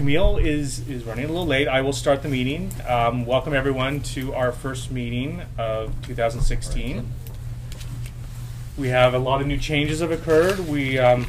Camille is running a little late. I will start the meeting. Welcome everyone to our first meeting of 2016. We have a lot of new changes have occurred. We have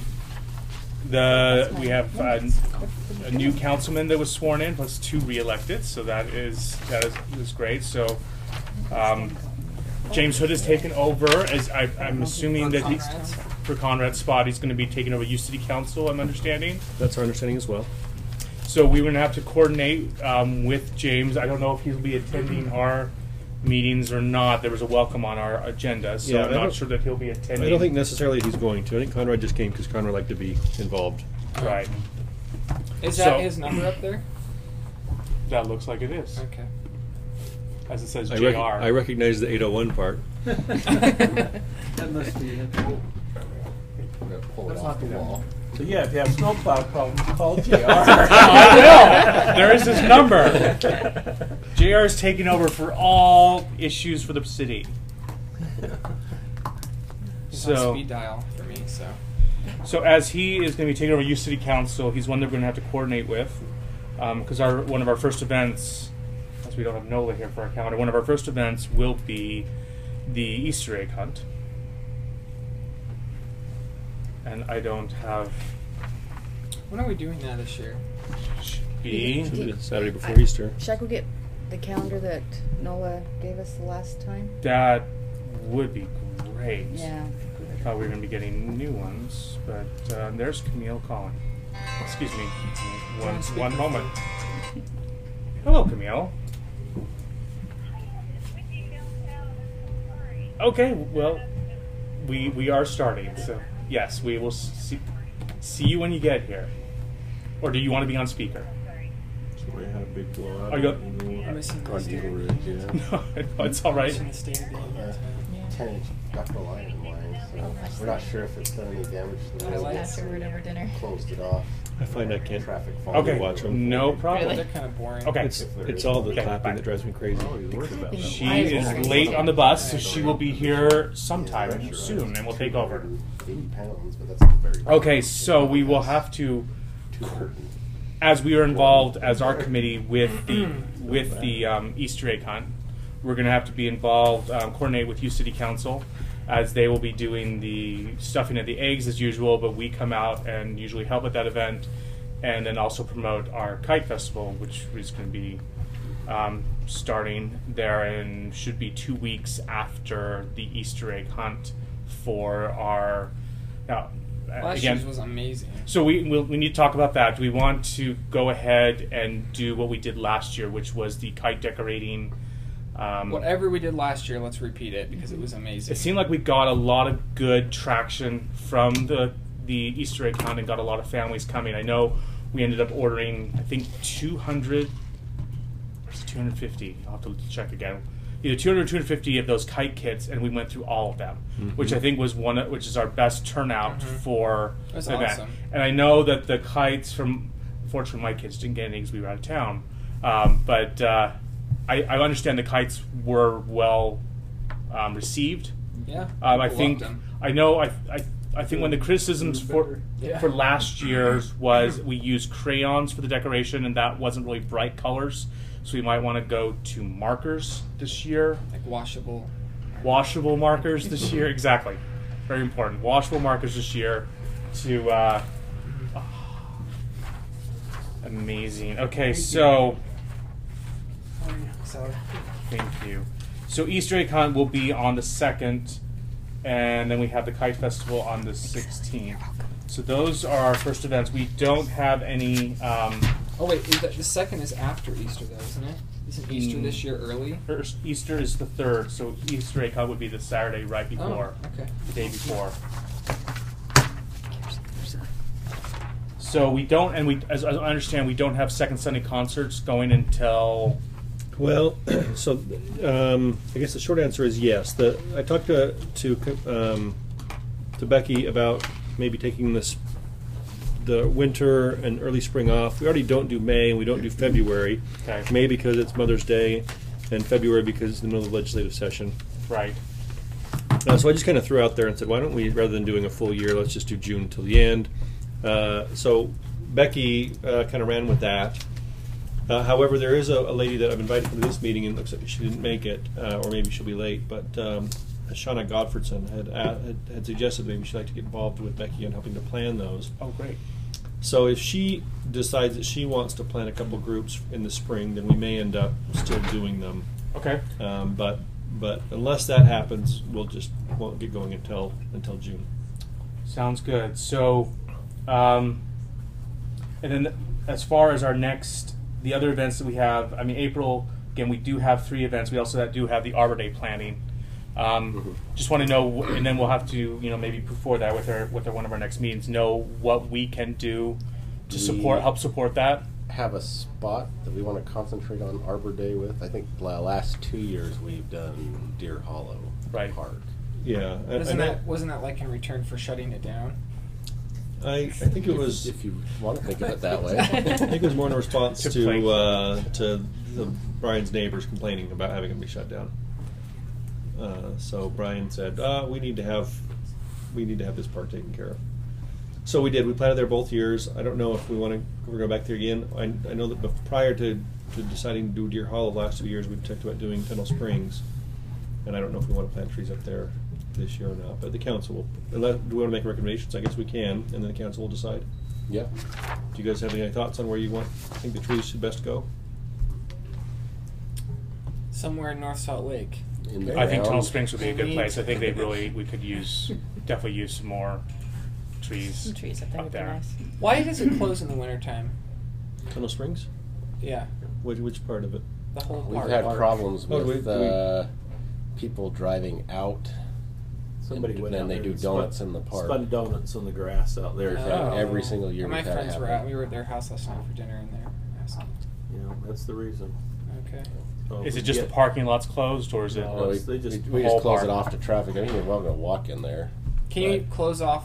a new councilman that was sworn in, plus 2 re-elected. So that is great. So James Hood has taken over, as I'm assuming that he's for Conrad's spot. He's going to be taking over U City Council. I'm understanding. That's our understanding as well. So we're going to have to coordinate with James. I don't know if he'll be attending our meetings or not. There was a welcome on our agenda, so yeah, I'm not sure that he'll be attending. I don't think necessarily he's going to. I think Conrad just came because Conrad liked to be involved. Right. Is that his number up there? That looks like it is. Okay. As it says, JR. I recognize the 801 part. That must be it. Pull it off the wall. So yeah, if you have snowplow problems, call JR. I will. There is his number. JR is taking over for all issues for the city. He's on speed dial for me, so. So as he is going to be taking over U City Council, he's one that we're going to have to coordinate with, because one of our first events, as we don't have NOLA here for our calendar, one of our first events will be the Easter egg hunt. And I don't have. When are we doing that this year? Should be Saturday before Easter. Should I go get the calendar that Nola gave us the last time? That would be great. Yeah. I thought we were going to be getting new ones, but there's Camille calling. Excuse me. One moment. Hello, Camille. Okay, well, we are starting, so yes, we will see you when you get here. Or do you want to be on speaker? So we had a big blowout. Are you? I'm missing the Carnegie Ridge, yeah. No, it's all right. I'm missing the state of being 10-inch ductile iron line, so we're not sure if it's done any damage to the road. Afterward over dinner. Closed it off. I find I can't Traffic Okay, watch them. no problem. They're kind of boring. Okay. It's all the clapping that drives me crazy. Oh, he's worried about that. She is late on the bus, so she will be here sometime soon, and we'll take over. 80 pounds, but that's very Okay, so we will have to, as we are involved as our committee with the Easter egg hunt, we're going to have to be involved, coordinate with U City Council, as they will be doing the stuffing of the eggs as usual, but we come out and usually help at that event, and then also promote our kite festival, which is going to be starting there and should be 2 weeks after the Easter egg hunt for our. Last year's was amazing. So we need to talk about that. We want to go ahead and do what we did last year, which was the kite decorating. Whatever we did last year, let's repeat it because it was amazing. It seemed like we got a lot of good traction from the Easter egg hunt and got a lot of families coming. I know we ended up ordering, I think, 200 or 250. I'll have to check again. Either 200 or 250 of those kite kits, and we went through all of them, which I think was which is our best turnout for That's the event. awesome. And I know that the kites unfortunately my kids didn't get any because we were out of town, but I understand the kites were well received. Yeah. I people think loved them. I think one of the criticisms for last year's was we used crayons for the decoration, and that wasn't really bright colors. So we might want to go to markers this year. Like washable Markers this year, exactly. Very important. Washable markers this year to amazing. Okay, so thank you. So Easter egg hunt will be on the 2nd, and then we have the kite festival on the 16th. So those are our first events. We don't have any. Oh wait, the 2nd is after Easter though, isn't it? Isn't Easter this year early? Easter is the 3rd, so Easter egg hunt would be the Saturday right before, okay. the day before. So we don't, and as I understand, we don't have second Sunday concerts going until. Well, so I guess the short answer is yes. I talked to Becky about maybe taking the winter and early spring off. We already don't do May and we don't do February. Okay. May because it's Mother's Day, and February because it's the middle of the legislative session. Right. So I just kind of threw out there and said, why don't we, rather than doing a full year, let's just do June till the end. So Becky kind of ran with that. However, there is a lady that I've invited to this meeting, and it looks like she didn't make it, or maybe she'll be late. But Shauna Godfredson had suggested maybe she'd like to get involved with Becky in helping to plan those. Oh, great. So if she decides that she wants to plan a couple groups in the spring, then we may end up still doing them. Okay. But unless that happens, won't get going until June. Sounds good. So, and then as far as the other events that we have, I mean, April, again, we do have 3 events. We also do have the Arbor Day planning. Just want to know, and then we'll have to, maybe before that with one of our next meetings, know what we can do to help support that. Have a spot that we want to concentrate on Arbor Day with. I think the last 2 years we've done Deer Hollow Park. Yeah. Wasn't that like in return for shutting it down? I think it was. If you want to think of it that way. I think it was more in response To to Brian's neighbors complaining about having it be shut down. So Brian said, we need to have this park taken care of. So we did. We planted there both years. I don't know if we're going to go back there again. I know that prior to deciding to do Deer Hollow the last 2 years, we talked about doing Tunnel Springs, and I don't know if we want to plant trees up there this year or not. But the council will. Do we want to make recommendations? I guess we can, and then the council will decide. Yeah. Do you guys have any thoughts on where you think the trees should best go? Somewhere in North Salt Lake. I think Tunnel Springs would be a good Neat. place. I think we could definitely use some more trees. Some trees up there would be nice. Why does it close in the wintertime? Tunnel Springs? Yeah, Which part of it? the whole We've park. had problems Oh, with do we- people driving out. Somebody and went then out they there do and donuts spun- in the park. Spun donuts on the grass out there. Oh. Every single year My we've had it friends were happen. out. We were at their house last night for dinner, and they're asking. That's the reason. Okay. So Is we it just get- the parking lot's closed, or is it? No. No, They just- we whole just close park. it off to traffic. I think you're welcome to walk in there. Can you But- close off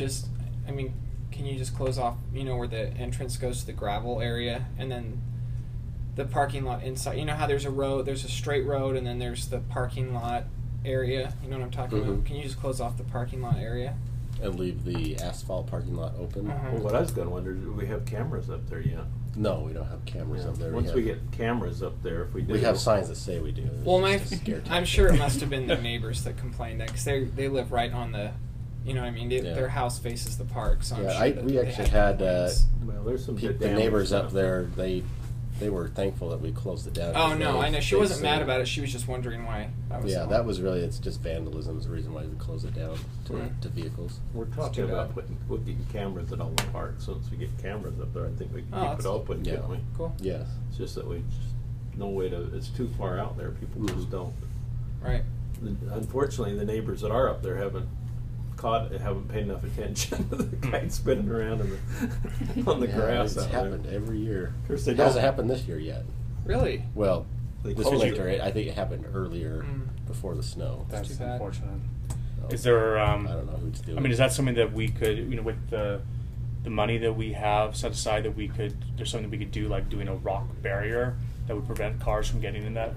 can you just close off, where the entrance goes to the gravel area and then the parking lot inside? You know how there's a straight road and then there's the parking lot area? You know what I'm talking about? Mhm. Can you just close off the parking lot area? And leave the asphalt parking lot open. Uh-huh. Well, what I was going to wonder, do we have cameras up there yet? No, we don't have cameras Yeah. up there. Once we get cameras up there, if we do. we have signs that say we do. It's Well, just a scare I'm tactic. sure it must have been the neighbors that complained that because they live right on the, you know what I mean? Yeah. Their house faces the park, so I'm Yeah, sure that we they actually had complaints. Well, there's some good the damage neighbors up stuff. there. They were thankful that we closed it down. Oh 'cause no, they- I know. She they wasn't mad said- about it. She was just wondering why. That was really, it's just vandalism is the reason why we closed it down to vehicles. We're talking about putting cameras at all the parks. So once we get cameras up there, I think we can Oh, keep that's it open, Yeah. can't we? cool. Yes. It's just that no way to, it's too far out there. People Mhm. just don't. Right. Unfortunately, the neighbors that are up there haven't paid enough attention to the kite spinning around on the Yeah, grass It's out happened there. every year. Of course they It hasn't don't. happened this year yet. Really? Well, They this closed winter, it. I think it happened earlier before the snow. That's too bad. unfortunate. So, Is there? I don't know who's doing I mean, it. is that something that we could, with the money that we have set aside, that we could? There's something we could do, like doing a rock barrier that would prevent cars from getting in that.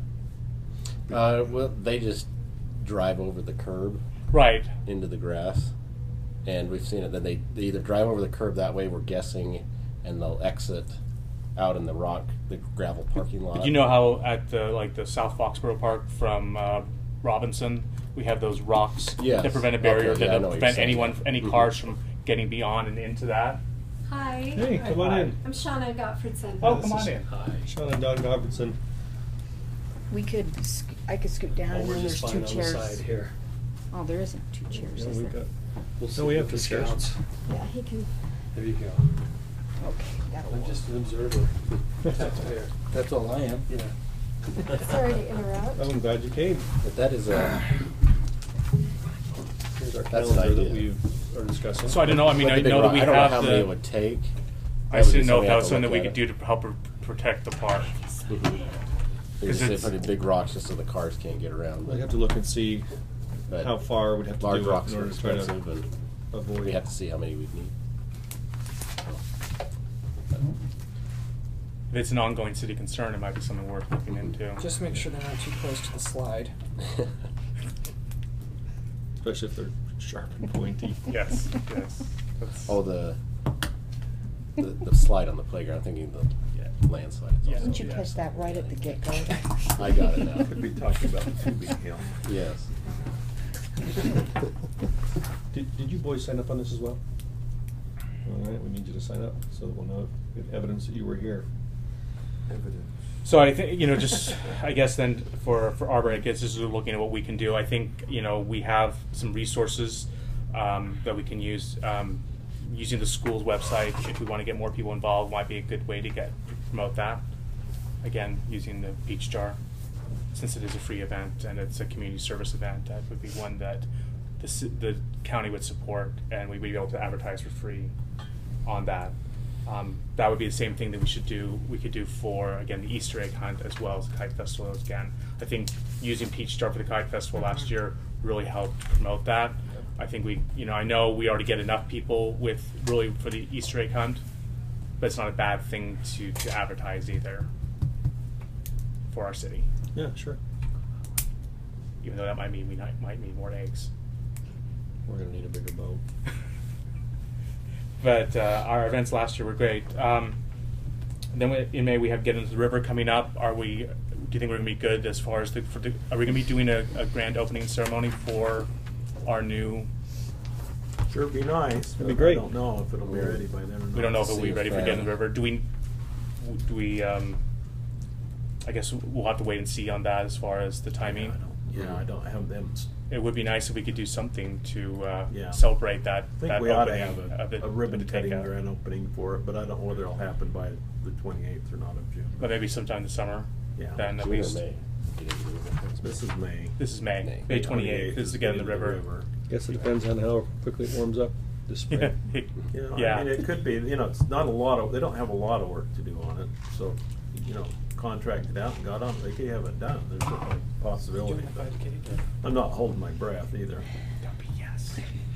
Well, they just drive over the curb Right. into the grass, and we've seen it. Then they either drive over the curb that way, we're guessing, and they'll exit out in the gravel parking lot. But you know how at the South Foxborough Park from Robinson, we have those rocks Yes. that prevent a barrier Okay, yeah, I that know what prevent you're saying. any Mhm. cars from getting beyond and into that. Hi. Hey, come on in. I'm Shauna Gottfredson. Oh, come on in. Sean and Don Robertson. We could, I could scoot down and we're then there's just 2 fine on the chairs. side here. Oh, there isn't 2 chairs, Yeah, is we've there? got. We'll No, we have the 2 chairs. scouts. Yeah, he can. There you go. Okay, that'll I'm work. just an observer. That's all I am. Yeah. Sorry to interrupt. I'm glad you came. But that is a. Here's our That's an calendar that idea. we are discussing. So I don't know. I mean, But I the big know that rock- we I don't know have how many it the. would take. I That just would be didn't know if something that we was have something that we look could at. do to help protect the park. They just say it's- put in big rocks just so the cars can't get around. We'd have to look and see But how far we'd have to large do it rocks in are order to try to expensive, and avoid. we have to see how many we'd need. If it's an ongoing city concern, it might be something worth looking into. Just make sure they're not too close to the slide. Especially if they're sharp and pointy. Yes. Yes. That's- Oh, the slide on the playground. I'm thinking the landslide. Yeah. Didn't you Yes. catch that right at the get-go? I got it now. Could be talking about the tubing hill. Yes. Did you boys sign up on this as well? All right, we need you to sign up so that we'll know evidence that you were here. Evidence. So I think, just, I guess then for Arbor, I guess this is looking at what we can do. I think, we have some resources that we can use. Using the school's website, if we want to get more people involved, might be a good way to promote that. Again, using the Peach Jar, since it is a free event and it's a community service event, that would be one that the county would support, and we would be able to advertise for free on that. That would be the same thing that we could do for, again, the Easter egg hunt as well as the Kite Festival. Again, I think using Peach Jar for the Kite Festival last year really helped promote that. I think I know we already get enough people for the Easter egg hunt, but it's not a bad thing to advertise either for our city. Yeah, sure. Even though that might mean we might need more eggs. We're gonna need a bigger boat. But our events last year were great. Then in May we have Get Into the River coming up. Do you think we're gonna be good as far as are we gonna be doing a grand opening ceremony for our new? Sure, be nice. That'd be but great. I don't know if it'll be ready by then or not. We don't know if it'll be See ready if, for Get Into the River. Do we? I guess we'll have to wait and see on that as far as the timing. I don't have them. It would be nice if we could do something to Yeah. celebrate that. I think that we ought to opening have of it a ribbon to take cutting out. grand opening for it, but I don't know whether it'll happen by the 28th or not of June. But maybe sometime this summer. Yeah. Then at June or least. May. This is May. This is May. May. May 28th is to Get in the River. Guess it depends on how quickly it warms up this spring. Yeah. I mean, it could be, it's not a lot of, they don't have a lot of work to do on it, so, contract it out and got on it, they could have it done, there's a possibility. But I'm not holding my breath either. Don't be yes.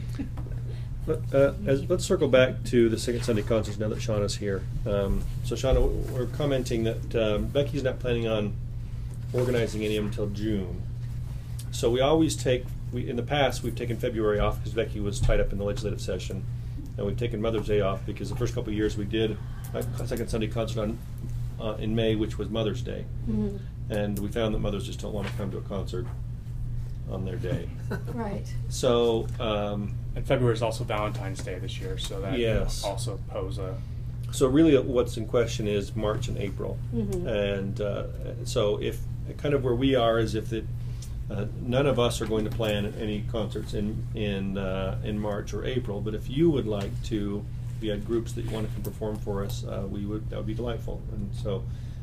Let's circle back to the second Sunday concerts now that Shauna's here. So Shauna, we're commenting that Becky's not planning on organizing any of them until June. So we always in the past we've taken February off because Becky was tied up in the legislative session, and we've taken Mother's Day off because the first couple of years we did a second Sunday concert in May, which was Mother's Day, and we found that mothers just don't want to come to a concert on their day. Right. So And February is also Valentine's Day this year, so that Yes. also pose a. So really, what's in question is March and April, Mhm. and so if kind of where we are is if none of us are going to plan any concerts in March or April, but if you would like to, if you had groups that you want to perform for us, that would be delightful. And so,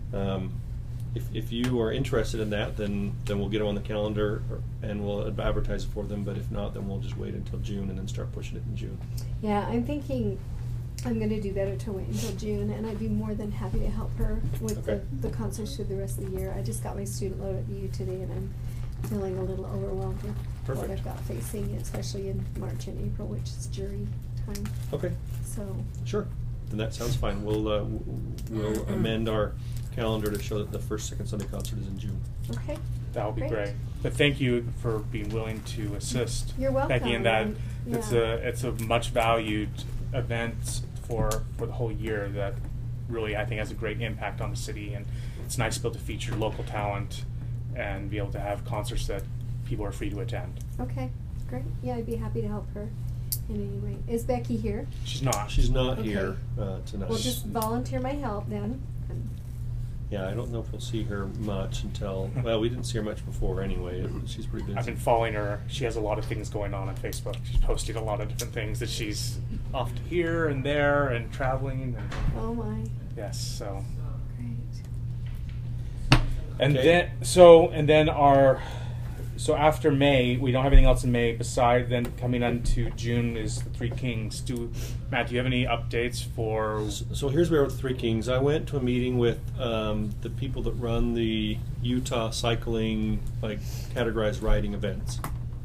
if you are interested in that, then we'll get them on the calendar and we'll advertise it for them. But if not, then we'll just wait until June and then start pushing it in June. Yeah, I'm thinking I'm going to do better to wait until June, and I'd be more than happy to help her with Okay. the concerts through the rest of the year. I just got my student load at VU today, and I'm feeling a little overwhelmed with what Perfect. I've got facing, especially in March and April, which is jury time. Okay. So, Sure. Then that sounds fine. We'll amend our calendar to show that the first, second Sunday concert is in June. okay. That would be great. But thank you for being willing to assist. You're welcome. Becky, in that And, it's a much valued event for the whole year that really I think has a great impact on the city, and it's nice to be able to feature local talent and be able to have concerts that people are free to attend. Okay, great. Yeah, I'd be happy to help her in any way. Is Becky here? She's not. She's not Okay. here tonight. We'll just volunteer my help then. Yeah, I don't know if we'll see her much until, well, we didn't see her much before anyway. She's pretty busy. I've been following her. She has a lot of things going on Facebook. She's posting a lot of different things that she's off to here and there and traveling. And Oh my, yes, so. great. And Okay. so after May, we don't have anything else in May. Besides, then coming on to June is the Three Kings. Matt, do you have any updates for? So here's where we are with the Three Kings. I went to a meeting with the people that run the Utah cycling, categorized riding events.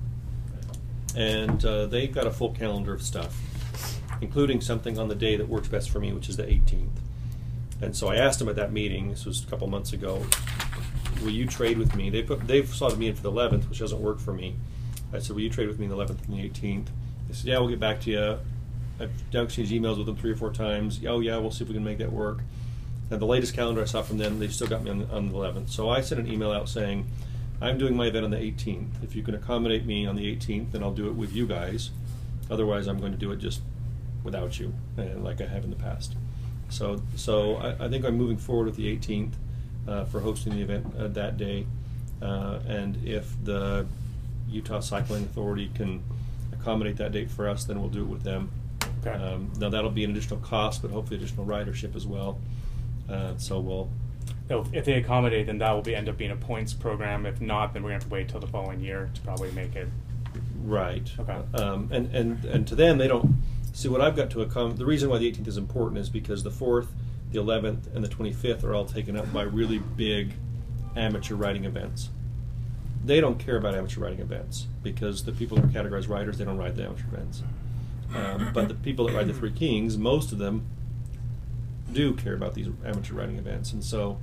And they've got a full calendar of stuff, including something on the day that works best for me, which is the 18th. And so I asked them at that meeting, this was a couple months ago, will you trade with me? They've slotted me in for the 11th, which doesn't work for me. I said, will you trade with me the 11th and the 18th? They said, yeah, we'll get back to you. now exchanged emails with them 3 or 4 times. Oh yeah, we'll see if we can make that work. And the latest calendar I saw from them, they still got me on the 11th. So I sent an email out saying, I'm doing my event on the 18th. If you can accommodate me on the 18th, then I'll do it with you guys. Otherwise, I'm going to do it just without you, like I have in the past. So I think I'm moving forward with the 18th for hosting the event that day. And if the Utah Cycling Authority can accommodate that date for us, then we'll do it with them. Okay. Now that'll be an additional cost, but hopefully additional ridership as well. So we'll. If they accommodate, then that will end up being a points program. If not, then we're going to have to wait till the following year to probably make it. Right. Okay. And to them, they don't see what I've got to accommodate. The reason why the 18th is important is because the 4th, the 11th, and the 25th are all taken up by really big amateur riding events. They don't care about amateur riding events because the people that are categorized riders, they don't ride the amateur events. But the people that ride the Three Kings, most of them do care about these amateur riding events, and so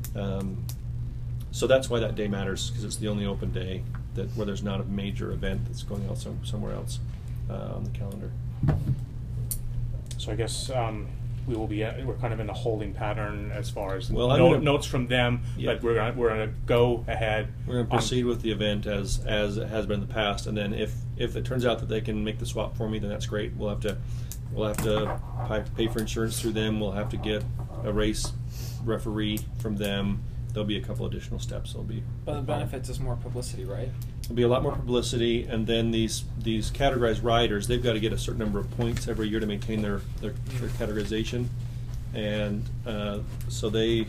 that's why that day matters, because it's the only open day where there's not a major event that's going on somewhere else on the calendar. So I guess we will be. We're kind of in a holding pattern as far as notes from them. Yeah. But we're gonna go ahead. We're going to proceed with the event as it has been in the past, and then if it turns out that they can make the swap for me, then that's great. We'll have to pay for insurance through them. We'll have to get a race referee from them. There'll be a couple additional steps. But the benefits is more publicity, right? There'll be a lot more publicity, and then these categorized riders, they've got to get a certain number of points every year to maintain their categorization, and so they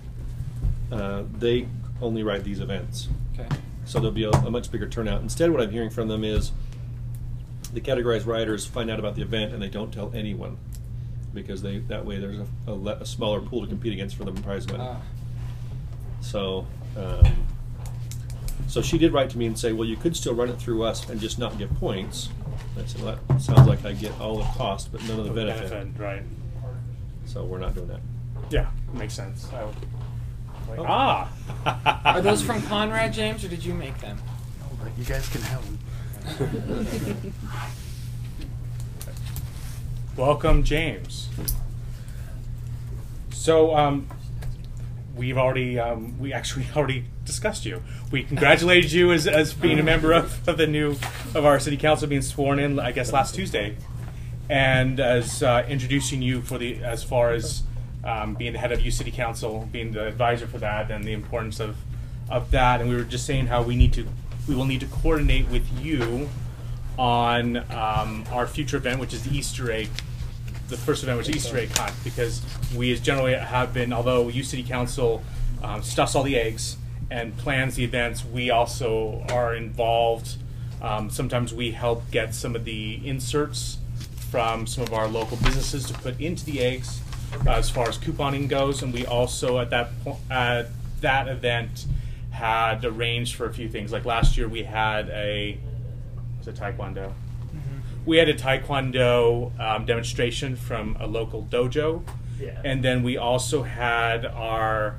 only ride these events. Okay. So there'll be a much bigger turnout. Instead, what I'm hearing from them is the categorized riders find out about the event and they don't tell anyone, because that way there's a smaller pool to compete against for the prize money. So she did write to me and say, well, you could still run it through us and just not get points. I said, well, that sounds like I get all the cost but none of the benefit. Right. So we're not doing that. Yeah, makes sense. Are those from Conrad, James, or did you make them? No, but you guys can have them. Welcome, James. So we actually already discussed you. We congratulated you as being a member of our city council, being sworn in, I guess, last Tuesday, and as introducing you as far as being the head of U City Council, being the advisor for that, and the importance of that. And we were just saying how we will need to coordinate with you on our future event, which is the Easter egg. The first event, which is Easter egg hunt, because we as generally have been, although U City Council stuffs all the eggs and plans the events, we also are involved. Sometimes we help get some of the inserts from some of our local businesses to put into the eggs as far as couponing goes, and we also at that event had arranged for a few things. Like last year we had was it Taekwondo? We had a Taekwondo demonstration from a local dojo, and then we also had our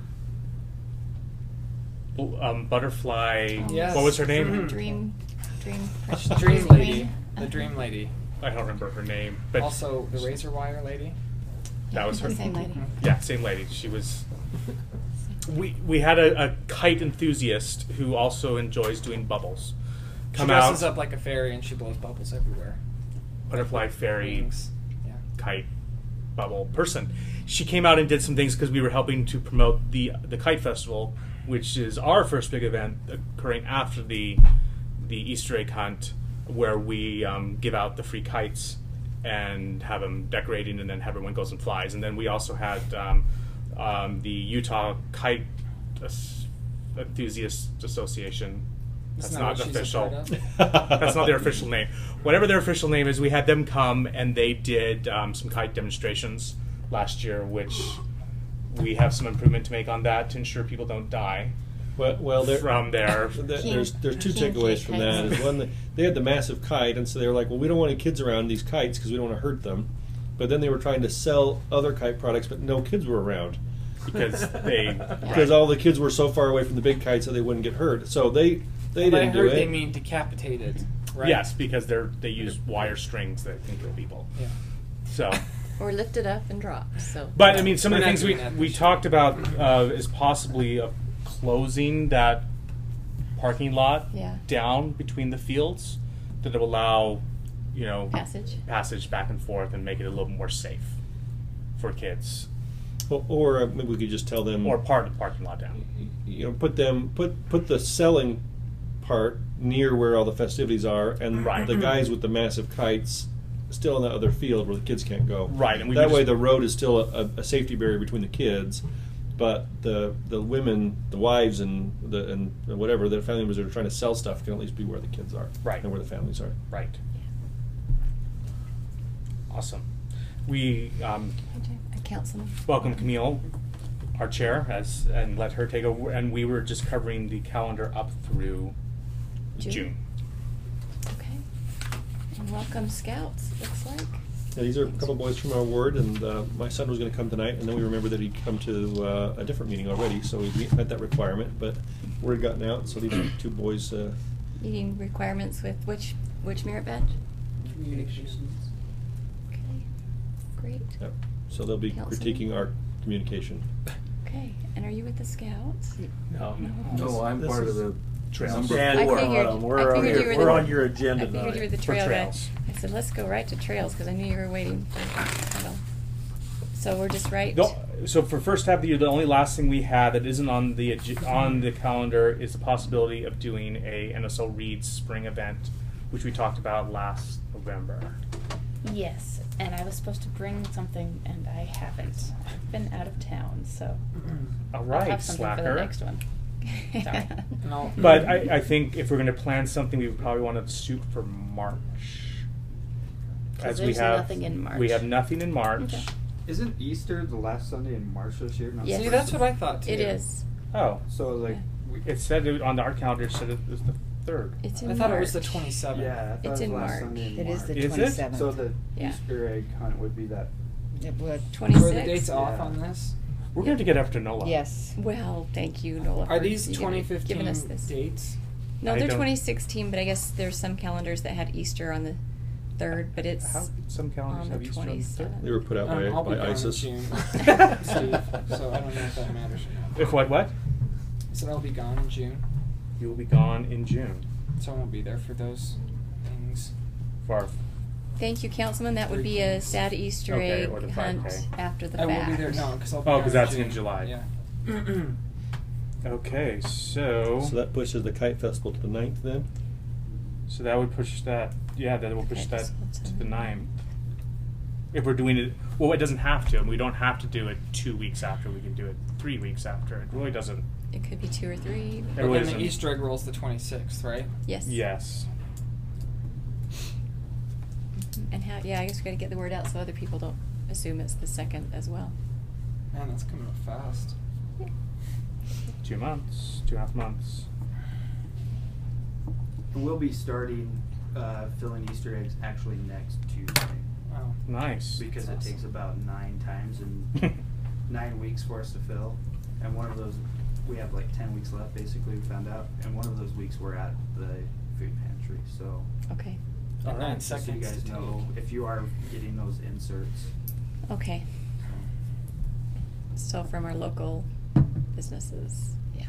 butterfly. Yes. What was her name? Dream Lady. The Dream Lady. I don't remember her name, but Also, the razor wire lady. that was her. Same lady. Yeah, same lady. She was. We had a kite enthusiast who also enjoys doing bubbles. She dresses up like a fairy and she blows bubbles everywhere. Butterfly fairy Wings. Yeah. kite bubble person. She came out and did some things because we were helping to promote the kite festival, which is our first big event occurring after the Easter egg hunt, where we give out the free kites and have them decorating, and then everyone goes and flies. And then we also had the Utah Kite Enthusiast Association. That's not official. That's not their official name. Whatever their official name is, we had them come and they did some kite demonstrations last year, which we have some improvement to make on that to ensure people don't die. Well, from there. There's two takeaways from that. Is one, they had the massive kite, and so they were like, well, we don't want any kids around these kites because we don't want to hurt them. But then they were trying to sell other kite products, but no kids were around. Because all the kids were so far away from the big kites that they wouldn't get hurt. So they didn't do it. They mean decapitated, right? Yes, because they use wire strings that can kill people. Yeah. So, Or lifted up and dropped, so. but I mean, some of We're the not things we doing that we this talked about is possibly closing that parking lot Yeah. down between the fields that will allow, Passage. back and forth and make it a little more safe for kids, Or maybe we could just tell them, or part of the parking lot down. put the selling part near where all the festivities are, and Right. the guys with the massive kites still in that other field where the kids can't go. Right, and we that would way just- the road is still a safety barrier between the kids, but the women, the wives, and whatever the family members that are trying to sell stuff can at least be where the kids are, Right. and where the families are. Right. Awesome. We Councilman. welcome Camille, our chair, and let her take over. And we were just covering the calendar up through June. Okay. And welcome Scouts, looks like. Yeah, these are a couple boys from our ward, and my son was going to come tonight, and then we remembered that he'd come to a different meeting already, so we met that requirement. But word gotten out, so these are two boys. Meeting requirements with which merit badge? Communications. Okay, great. Yep. So they'll be Councilman? critiquing our communication. Okay, and are you with the Scouts? No. No, I'm This part of is the Trails. number And I four. figured- we're I on figured you your, were we're the- on your agenda I figured you were tonight. the For trail guy. trails. I said, let's go right to trails, because I knew you were waiting for title. So we're just right. So for first half of the year, the only last thing we had that isn't on the calendar is the possibility of doing a NSL Reed spring event, which we talked about last November. Yes, and I was supposed to bring something, and I haven't. I've been out of town, so All I'll right, have something for the slacker. next one. Sorry. No. But I think if we're going to plan something, we would probably want to shoot for March. 'Cause we there's have nothing in March. We have nothing in March. Okay. Isn't Easter the last Sunday in March this year? Not Yes. See, that's what I thought too. It is. Oh, So like, Yeah. we, it said on our calendar. It said it was the 3rd. It's in I thought it was the March. 27th. yeah, I thought It's it was in the last March. Sunday in It is March. the Is it? 27th. So the Yeah. Easter egg hunt would be that. It would. 26. Were the dates off Yeah. on this? We're going to get after Nola. Yes. Well, thank you, Nola. Are for these giving 2015 us this. dates? No, I they're don't- 2016, but I guess there's some calendars that had Easter on the 3rd, but it's How some calendars on the have Easter on the 27th. They were put out I'll be by gone in ISIS. June, Steve, so I don't know if that matters or not. If what? I said I'll be gone in June, You will be gone in June so I won't be there for those things. for our. Thank you, Councilman. That would be a sad Easter Okay, egg or the hunt 5K. after the I fact. will be there, no, because I'll be Oh, gone 'cause that's June. in July. Yeah. Okay, so So that pushes the kite festival to the 9th then. so that would push that. Yeah, that will push Okay, that just hold to on. the 9th. If we're doing it, well, it doesn't have to, and we don't have to do it 2 weeks after. We can do it 3 weeks after. It really doesn't. It could be 2 or 3. But really then the doesn't- Easter egg roll's the 26th, right? Yes. Yes. And how? Yeah, I guess we got to get the word out so other people don't assume it's the 2nd as well. Man, that's coming up fast. 2 months, 2.5 months. We'll be starting filling Easter eggs actually next Tuesday Wow. Nice. because it Awesome. takes about 9 times and 9 weeks for us to fill, and one of those we have like 10 weeks left. Basically, we found out, and one of those weeks we're at the food pantry. So. Okay. And 9 Just so you seconds guys to know take. if you are getting those inserts. Okay. So from our local businesses, yeah.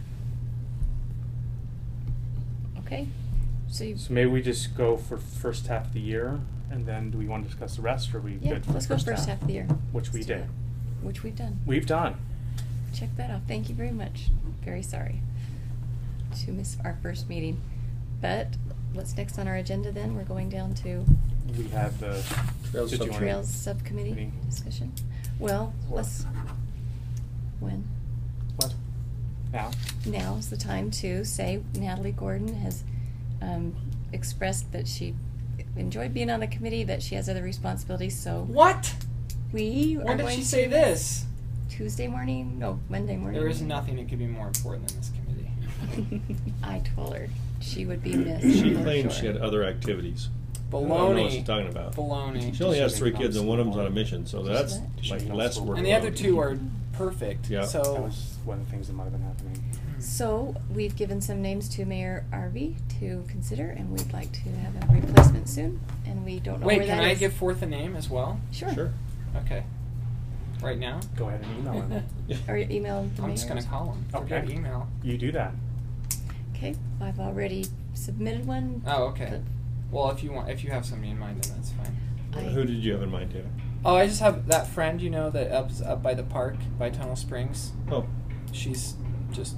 Okay. So you, So maybe we just go for first half of the year, and then do we want to discuss the rest, or are we yeah, good for let's go first half of the year. Which we Let's do did. that. Which we've done. We've done. Check that off. Thank you very much. Very sorry to miss our first meeting. But what's next on our agenda then? We're going down to We have the Trails did you wanna- Trails Subcommittee Committee. discussion. Well, Or- let's, when? What? Now? Now's the time to say Natalie Gordon has expressed that she enjoyed being on the committee, that she has other responsibilities, so What? we are When did going she to say this? Tuesday morning? No, Monday morning. There is nothing that could be more important than this committee. I told her she would be missed. She for claims sure. she had other activities. I don't know what Baloney. she's talking about. Baloney. She only has She's 3 not kids and one of them's on a school. mission, so She's that's what? like She's not less school. work. And the other two are perfect. Yeah. That So was one of the things that might have been happening. So we've given some names to Mayor Arvey to consider, and we'd like to have a replacement soon. And we don't know wait, where can that I is. give forth a name as well? Sure. Sure. Okay. Right now? Go ahead and email him. Or email the I'm mayor. just gonna call him. Forget Okay. email. You do that. Okay, I've already submitted one. Oh, okay. Well, if you have somebody in mind, then that's fine. Who did you have in mind, David? Oh, I just have that friend, that up by the park by Tunnel Springs. Oh, She's just,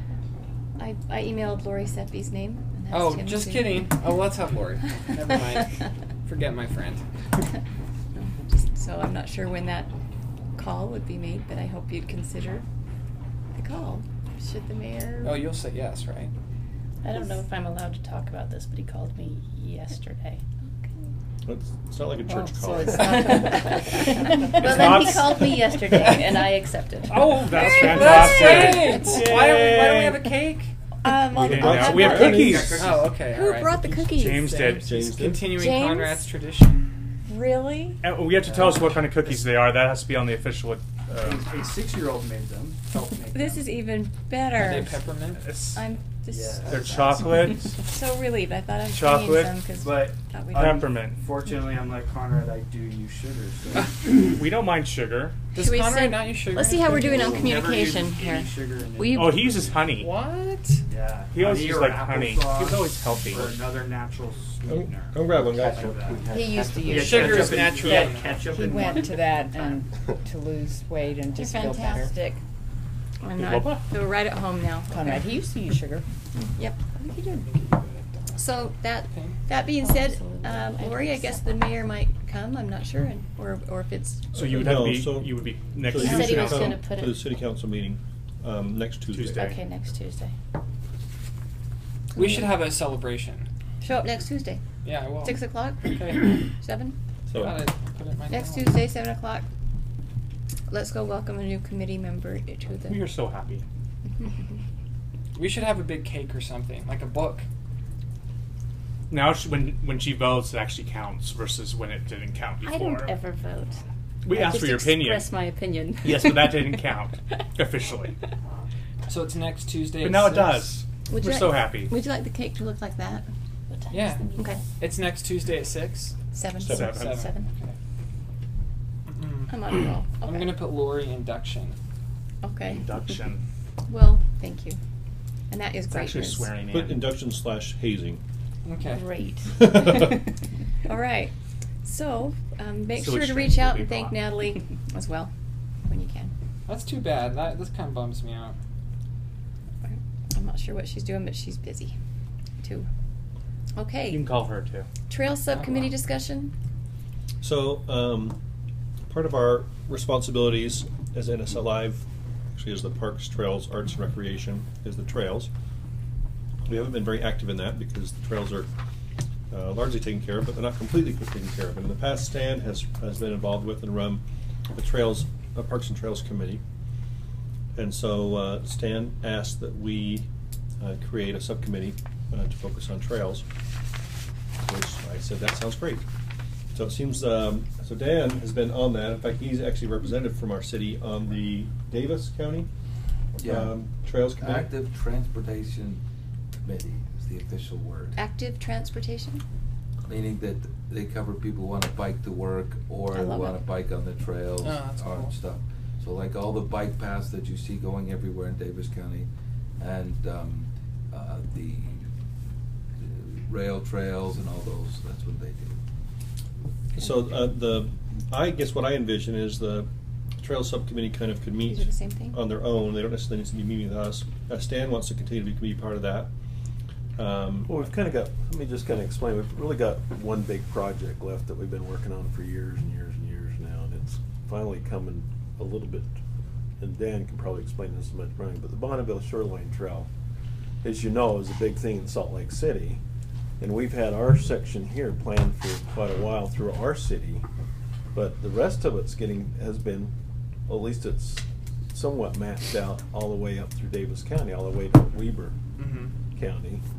I emailed Lori Seppi's name. And asked Oh, him just to- kidding. Oh, let's have Lori. Never mind. Forget my friend. No, just, so I'm not sure when that call would be made, but I hope you'd consider the call. Should the mayor? Oh, you'll say yes, right? I don't know if I'm allowed to talk about this, but he called me yesterday. it's not like a church call. So it's not. Well, then not- he called me yesterday, and I accepted. Oh, that's Great! fantastic. Why don't we have a cake? I'll We have have, we have one. cookies. Oh, okay. Who all right. brought the cookies? James did. James did. Continuing James? Conrad's tradition. Really? And you have to tell us what kind of cookies they are. That has to be on the official. A 6-year-old made them. Helped make This them. is even Are better. they peppermint? I'm just Yeah. They're chocolate, so relieved. I thought I was Chocolate, bringing some because But thought we'd peppermint. fortunately, I'm like Conrad. I do use sugar. So We don't mind sugar. Does Should we Conrad send- not use sugar? Let's see in how we're cookies? doing on Never communication use here. any sugar in We- it. Oh, he uses honey. What? Yeah. He always Honey uses or like honey. applesauce He's always healthy. Or another natural sweetener. Come grab one, guys. Like that. He used to Yeah, use Sugar is ketchup and- natural. Yeah, ketchup He and went to that and to lose weight and You're just feel better. fantastic. I'm What? not. So we're right at home now. Conrad, Okay. he used to use sugar. Yep. I think you did. So that Okay. that being said, Lori, I guess the mayor might come. I'm not sure, or if it's So you would have to No, be. so- You would be next So He you said he should was come gonna put to it- the city council meeting next Tuesday. Tuesday. Okay, next Tuesday. We should have a celebration. show up next Tuesday, Yeah, I will. 6 o'clock, Okay. 7. So Got it. Put it in my Next calendar. Tuesday, 7 o'clock. Let's go welcome a new committee member to the. We are so happy. We should have a big cake or something, like a book. Now, when she votes, it actually counts versus when it didn't count before. I don't ever vote. We I asked just for your opinion. Express my opinion. Yes, but that didn't count officially. So it's next Tuesday. But at now it 6. does. Would you We're like- so happy. Would you like the cake to look like that? What time Yeah. is the meeting? Okay. It's next Tuesday at 6. 7. Seven. 7. Okay. Mm. I'm on a roll. I'm Okay. gonna put Lori induction. Okay. Induction. Well, thank you. And that is It's great actually news. swearing put in. induction/hazing. Okay. Great. All right. So make Silly sure to string reach will out be and thank bought. Natalie as well when you can. That's too bad. This kind of bums me out. I'm not sure what she's doing, but she's busy too. You Okay. can call her too. Trail subcommittee wow. discussion. So, part of our responsibilities as NSL Live, actually as the Parks, Trails, Arts, and Recreation, is the trails. We haven't been very active in that because the trails are largely taken care of, but they're not completely taken care of. And in the past, Stan has been involved with and run the Trails, Parks and Trails Committee. And so Stan asked that we create a subcommittee to focus on trails, which I said, that sounds great. So it seems, so Dan has been on that. In fact, he's actually representative from our city on the Davis County Trails Committee. Active Transportation Committee is the official word. Active transportation. Meaning that they cover people who want to bike to work or I love want it. to bike on the trails Oh, that's or cool. stuff. So like all the bike paths that you see going everywhere in Davis County and the rail trails and all those, that's what they do. So I guess what I envision is the Trail Subcommittee kind of could meet These are the same thing? on their own. They don't necessarily need to be meeting with us. Stan wants to continue to be part of that. Well, we've kind of got, let me just kind of explain, we've really got one big project left that we've been working on for years and years and years now, and it's finally coming a little bit, and Dan can probably explain this much, Brian, but the Bonneville Shoreline Trail, as you know, is a big thing in Salt Lake City, and we've had our section here planned for quite a while through our city, but the rest of it's has been, well, at least it's somewhat mapped out all the way up through Davis County, all the way to Weber Mm-hmm. County.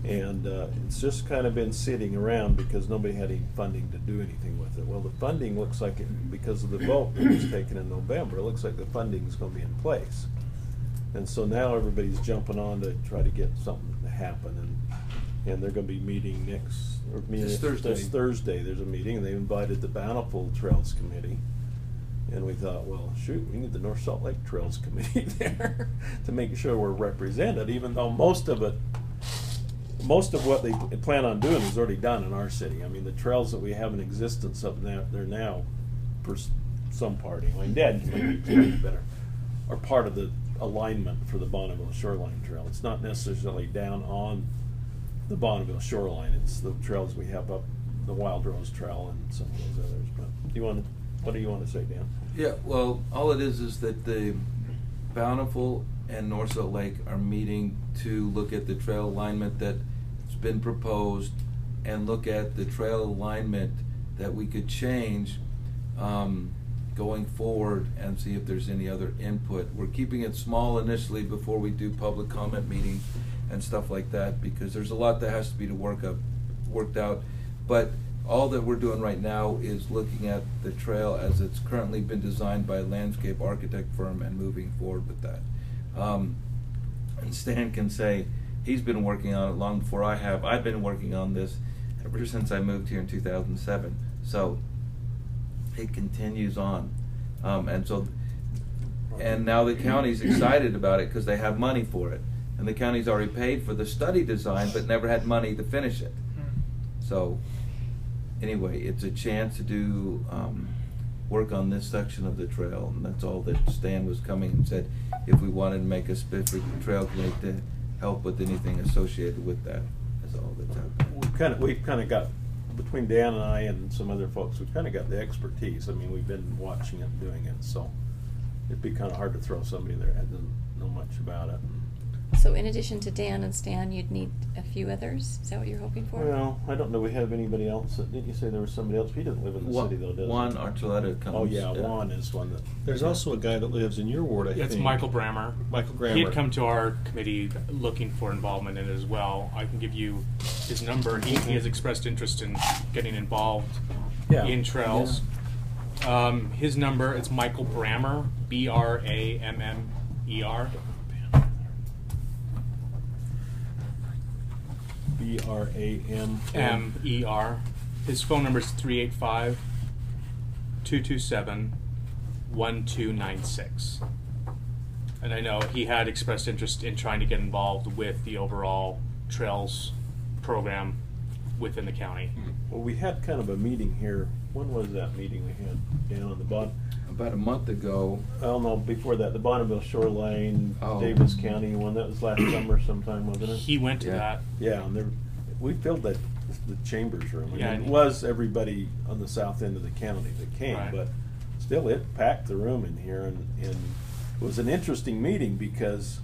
And it's just kind of been sitting around because nobody had any funding to do anything with it. Well, the funding looks like it, because of the vote that was taken in November, it looks like the funding is going to be in place. And so now everybody's jumping on to try to get something to happen. And they're going to be meeting This Thursday. This Thursday there's a meeting, and they invited the Bountiful Trails Committee. And we thought, well, shoot, we need the North Salt Lake Trails Committee there to make sure we're represented, even though most of what they plan on doing is already done in our city. I mean, the trails that we have in existence up there, they're now, for some part anyway, Dad can explain it better, are part of the alignment for the Bonneville Shoreline Trail. It's not necessarily down on the Bonneville shoreline. It's the trails we have up the Wild Rose Trail and some of those others. But what do you want to say, Dan? Yeah, well, all it is that the Bountiful and North Salt Lake are meeting to look at the trail alignment that's been proposed and look at the trail alignment that we could change going forward and see if there's any other input. We're keeping it small initially before we do public comment meetings and stuff like that, because there's a lot that has to be worked out. But all that we're doing right now is looking at the trail as it's currently been designed by a landscape architect firm and moving forward with that. And Stan can say he's been working on it long before I have. I've been working on this ever since I moved here in 2007. So it continues on. And now the county's excited about it because they have money for it. And the county's already paid for the study design but never had money to finish it. So anyway, it's a chance to do work on this section of the trail, and that's all that Stan was coming and said if we wanted to make a specific trail committee to help with anything associated with that. That's all that's happening. We've kind of got, between Dan and I and some other folks, we've kind of got the expertise. I mean, we've been watching it and doing it, so it'd be kind of hard to throw somebody there that doesn't know much about it. So in addition to Dan and Stan, you'd need a few others? Is that what you're hoping for? Well, I don't know. We have anybody else? Didn't you say there was somebody else? He doesn't live in the city, though, does he? Juan Archuleta comes. Oh, yeah, Juan is one that... There's also a guy that lives in your ward, I think. It's Michael Brammer. Michael Grammer. He had come to our committee looking for involvement in it as well. I can give you his number. He has expressed interest in getting involved in trails. Yeah. His number, it's Michael Brammer, Brammer. Brammer. His phone number is 385-227-1296. And I know he had expressed interest in trying to get involved with the overall trails program within the county. Well, we had kind of a meeting here. When was that meeting we had down on the bottom? About a month ago. Oh, no, before that, the Bonneville Shoreline, Davis County one. That was last summer sometime, wasn't it? He went to that. Yeah, and we filled the chambers room. Yeah, it was everybody on the south end of the county that came, right. But still it packed the room in here, and it was an interesting meeting because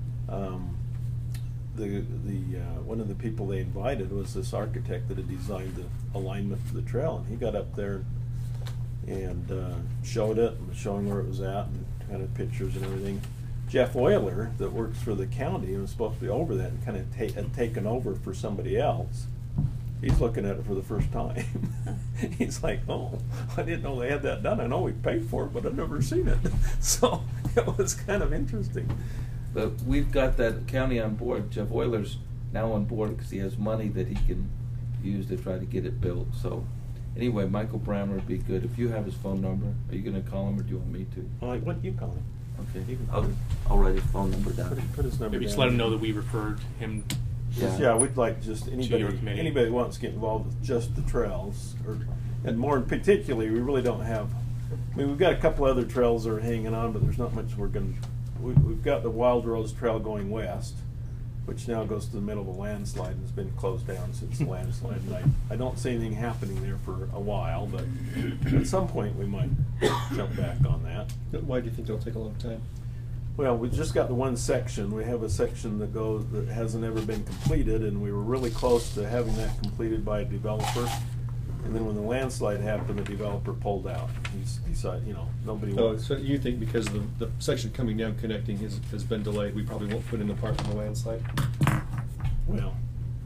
one of the people they invited was this architect that had designed the alignment for the trail, and he got up there and showed it, and showing where it was at, and kind of pictures and everything. Jeff Euler, that works for the county and was supposed to be over that and kind of had taken over for somebody else, he's looking at it for the first time. He's like, oh, I didn't know they had that done. I know we paid for it, but I've never seen it. So it was kind of interesting. But we've got that county on board. Jeff Euler's now on board because he has money that he can use to try to get it built. So anyway, Michael Brammer would be good. If you have his phone number, are you going to call him or do you want me to? What do you call him? Okay, I'll write his phone number down. Put his number Maybe down. just let him know that we referred him. Yeah, we'd like just anybody who wants to get involved with just the trails, and more particularly, we really don't have. I mean, we've got a couple other trails that are hanging on, but there's not much we're going. We've got the Wild Rose Trail going west, which now goes to the middle of a landslide and has been closed down since the landslide. And I don't see anything happening there for a while, but at some point we might jump back on that. Why do you think it'll take a long time? Well, we just got the one section. We have a section that hasn't ever been completed, and we were really close to having that completed by a developer. And then when the landslide happened, the developer pulled out. He decided, nobody. So you think because the section coming down connecting has been delayed, we probably won't put in the part from the landslide? Well,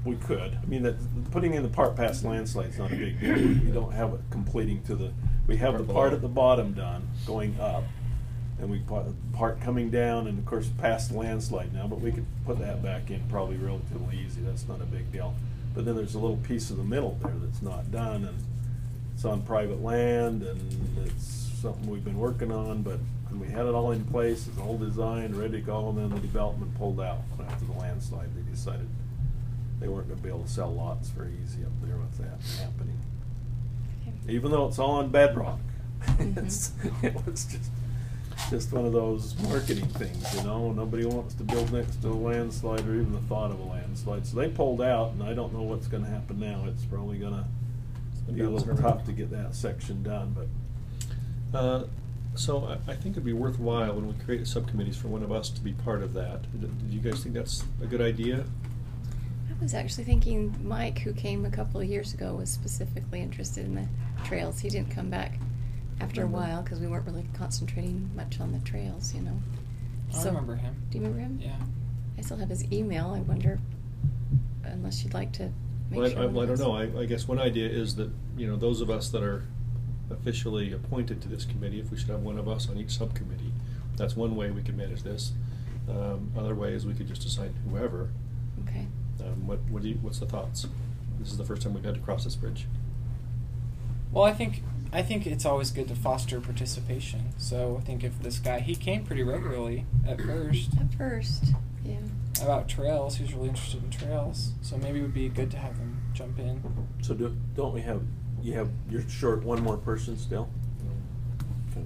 We could. I mean, putting in the part past landslide's not a big deal. We don't have it completing to the, we have the part at the bottom done, going up. And we put part coming down and of course past the landslide now, but we could put that back in probably relatively easy. That's not a big deal. But then there's a little piece of the middle there that's not done, and it's on private land, and it's something we've been working on, but when we had it all in place, it's all designed, ready to go, and then the development pulled out after the landslide. They decided they weren't gonna be able to sell lots very easy up there with that happening. Okay. Even though it's all on bedrock. Mhm. It was just one of those marketing things, you know. Nobody wants to build next to a landslide or even the thought of a landslide. So they pulled out, and I don't know what's gonna happen now. It's probably gonna be a little tough to get that section done, but. So I think it'd be worthwhile when we create subcommittees for one of us to be part of that. Do you guys think that's a good idea? I was actually thinking Mike, who came a couple of years ago, was specifically interested in the trails. He didn't come back after a while because we weren't really concentrating much on the trails, you know. I remember him. Do you remember him? Yeah. I still have his email. I wonder, unless you'd like to make Well, sure. I don't know. I guess one idea is that, you know, those of us that are officially appointed to this committee, if we should have one of us on each subcommittee, that's one way we could manage this. Other way is we could just assign whoever. Okay. What's the thoughts? This is the first time we've had to cross this bridge. Well, I think it's always good to foster participation. So I think if this guy, he came pretty regularly at first. At first, yeah. About trails, he was really interested in trails. So maybe it would be good to have him jump in. So don't we have, you're short one more person still? Okay.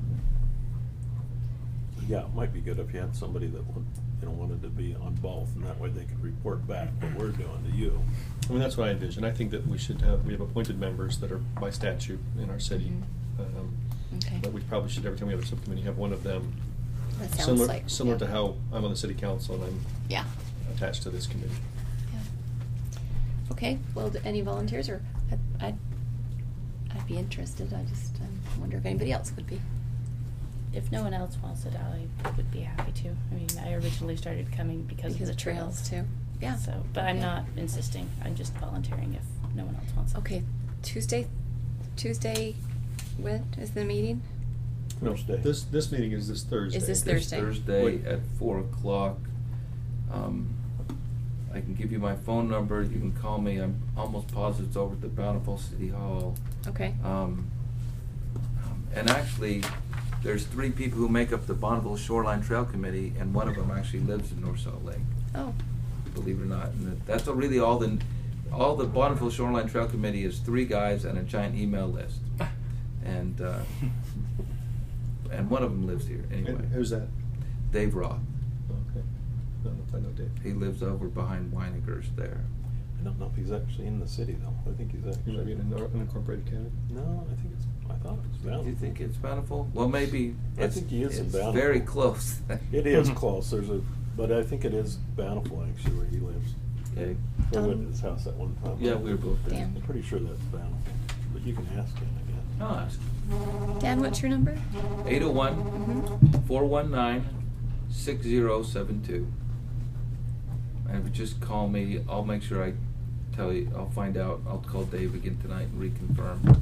Yeah, it might be good if you had somebody that wanted to be on both, and that way they could report back what we're doing to you. I mean, that's what I envision. I think that we have appointed members that are by statute in our city. Okay. But we probably should, every time we have a subcommittee, have one of them. That sounds Similar, like similar to how I'm on the city council and I'm Yeah. attached to this committee. Yeah. Okay. Well, any volunteers, or I'd be interested. I just wonder if anybody else would be. If no one else wants it, I would be happy to. I mean, I originally started coming because of the trails too. Yeah. So, but I'm Okay. not insisting. I'm just volunteering if no one else wants it. Okay. Tuesday, when is the meeting? No, Thursday. this meeting is this Thursday. Is this This Thursday? Thursday Wait. at 4 o'clock. I can give you my phone number. You can call me. I'm almost positive it's over at the Bountiful City Hall. Okay. And actually, there's 3 people who make up the Bonneville Shoreline Trail Committee, and one of them actually lives in North Salt Lake, Oh. believe it or not. And that's really all the Bonneville Shoreline Trail Committee is 3 guys and a giant email list. And one of them lives here anyway. And who's that? Dave Roth. Okay. I don't know if I know Dave. He lives over behind Weininger's there. I don't know if he's actually in the city though. I think he's He actually. might be in an unincorporated county. No, I thought it was Do Bountiful. you think it's Bountiful? Well, maybe. I think he is in It's Bountiful. very close. It is close. But I think it is Bountiful actually where he lives. Okay. I went to his house at one time. Yeah, we were both there. Dan. I'm pretty sure that's Bountiful, but you can ask him again. No, ask. Dan, what's your number? 801-419-6072. And if you just call me, I'll make sure I tell you, I'll find out. I'll call Dave again tonight and reconfirm.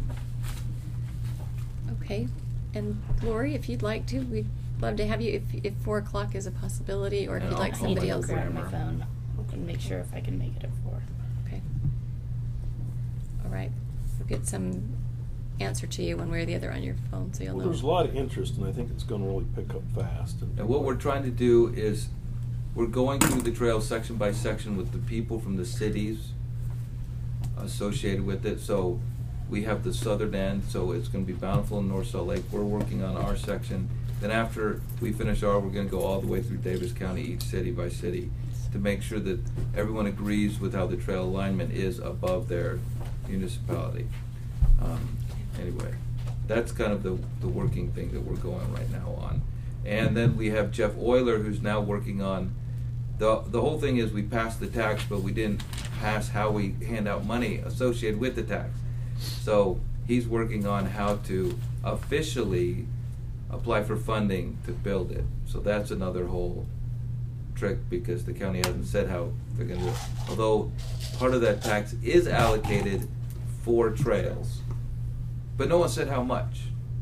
Okay. And Lori, if you'd like to, we'd love to have you if 4 o'clock is a possibility, or if And you'd I'll like call somebody my else. Grab my programmer. phone and make sure if I can make it at 4. Okay. All right. We'll get some answer to you one way or the other on your phone, so you'll Well, know. there's a lot of interest, and I think it's gonna really pick up fast. And what we're trying to do is, we're going through the trail section by section with the people from the cities associated with it. So we have the southern end, so it's gonna be Bountiful and North Salt Lake. We're working on our section. Then after we finish we're gonna go all the way through Davis County, each city by city, to make sure that everyone agrees with how the trail alignment is above their municipality. Anyway, that's kind of the working thing that we're going right now on. And then we have Jeff Euler, who's now working on, the whole thing is we passed the tax, but we didn't pass how we hand out money associated with the tax. So he's working on how to officially apply for funding to build it. So that's another whole trick because the county hasn't said how they're gonna do it. Although, part of that tax is allocated for trails, but no one said how much.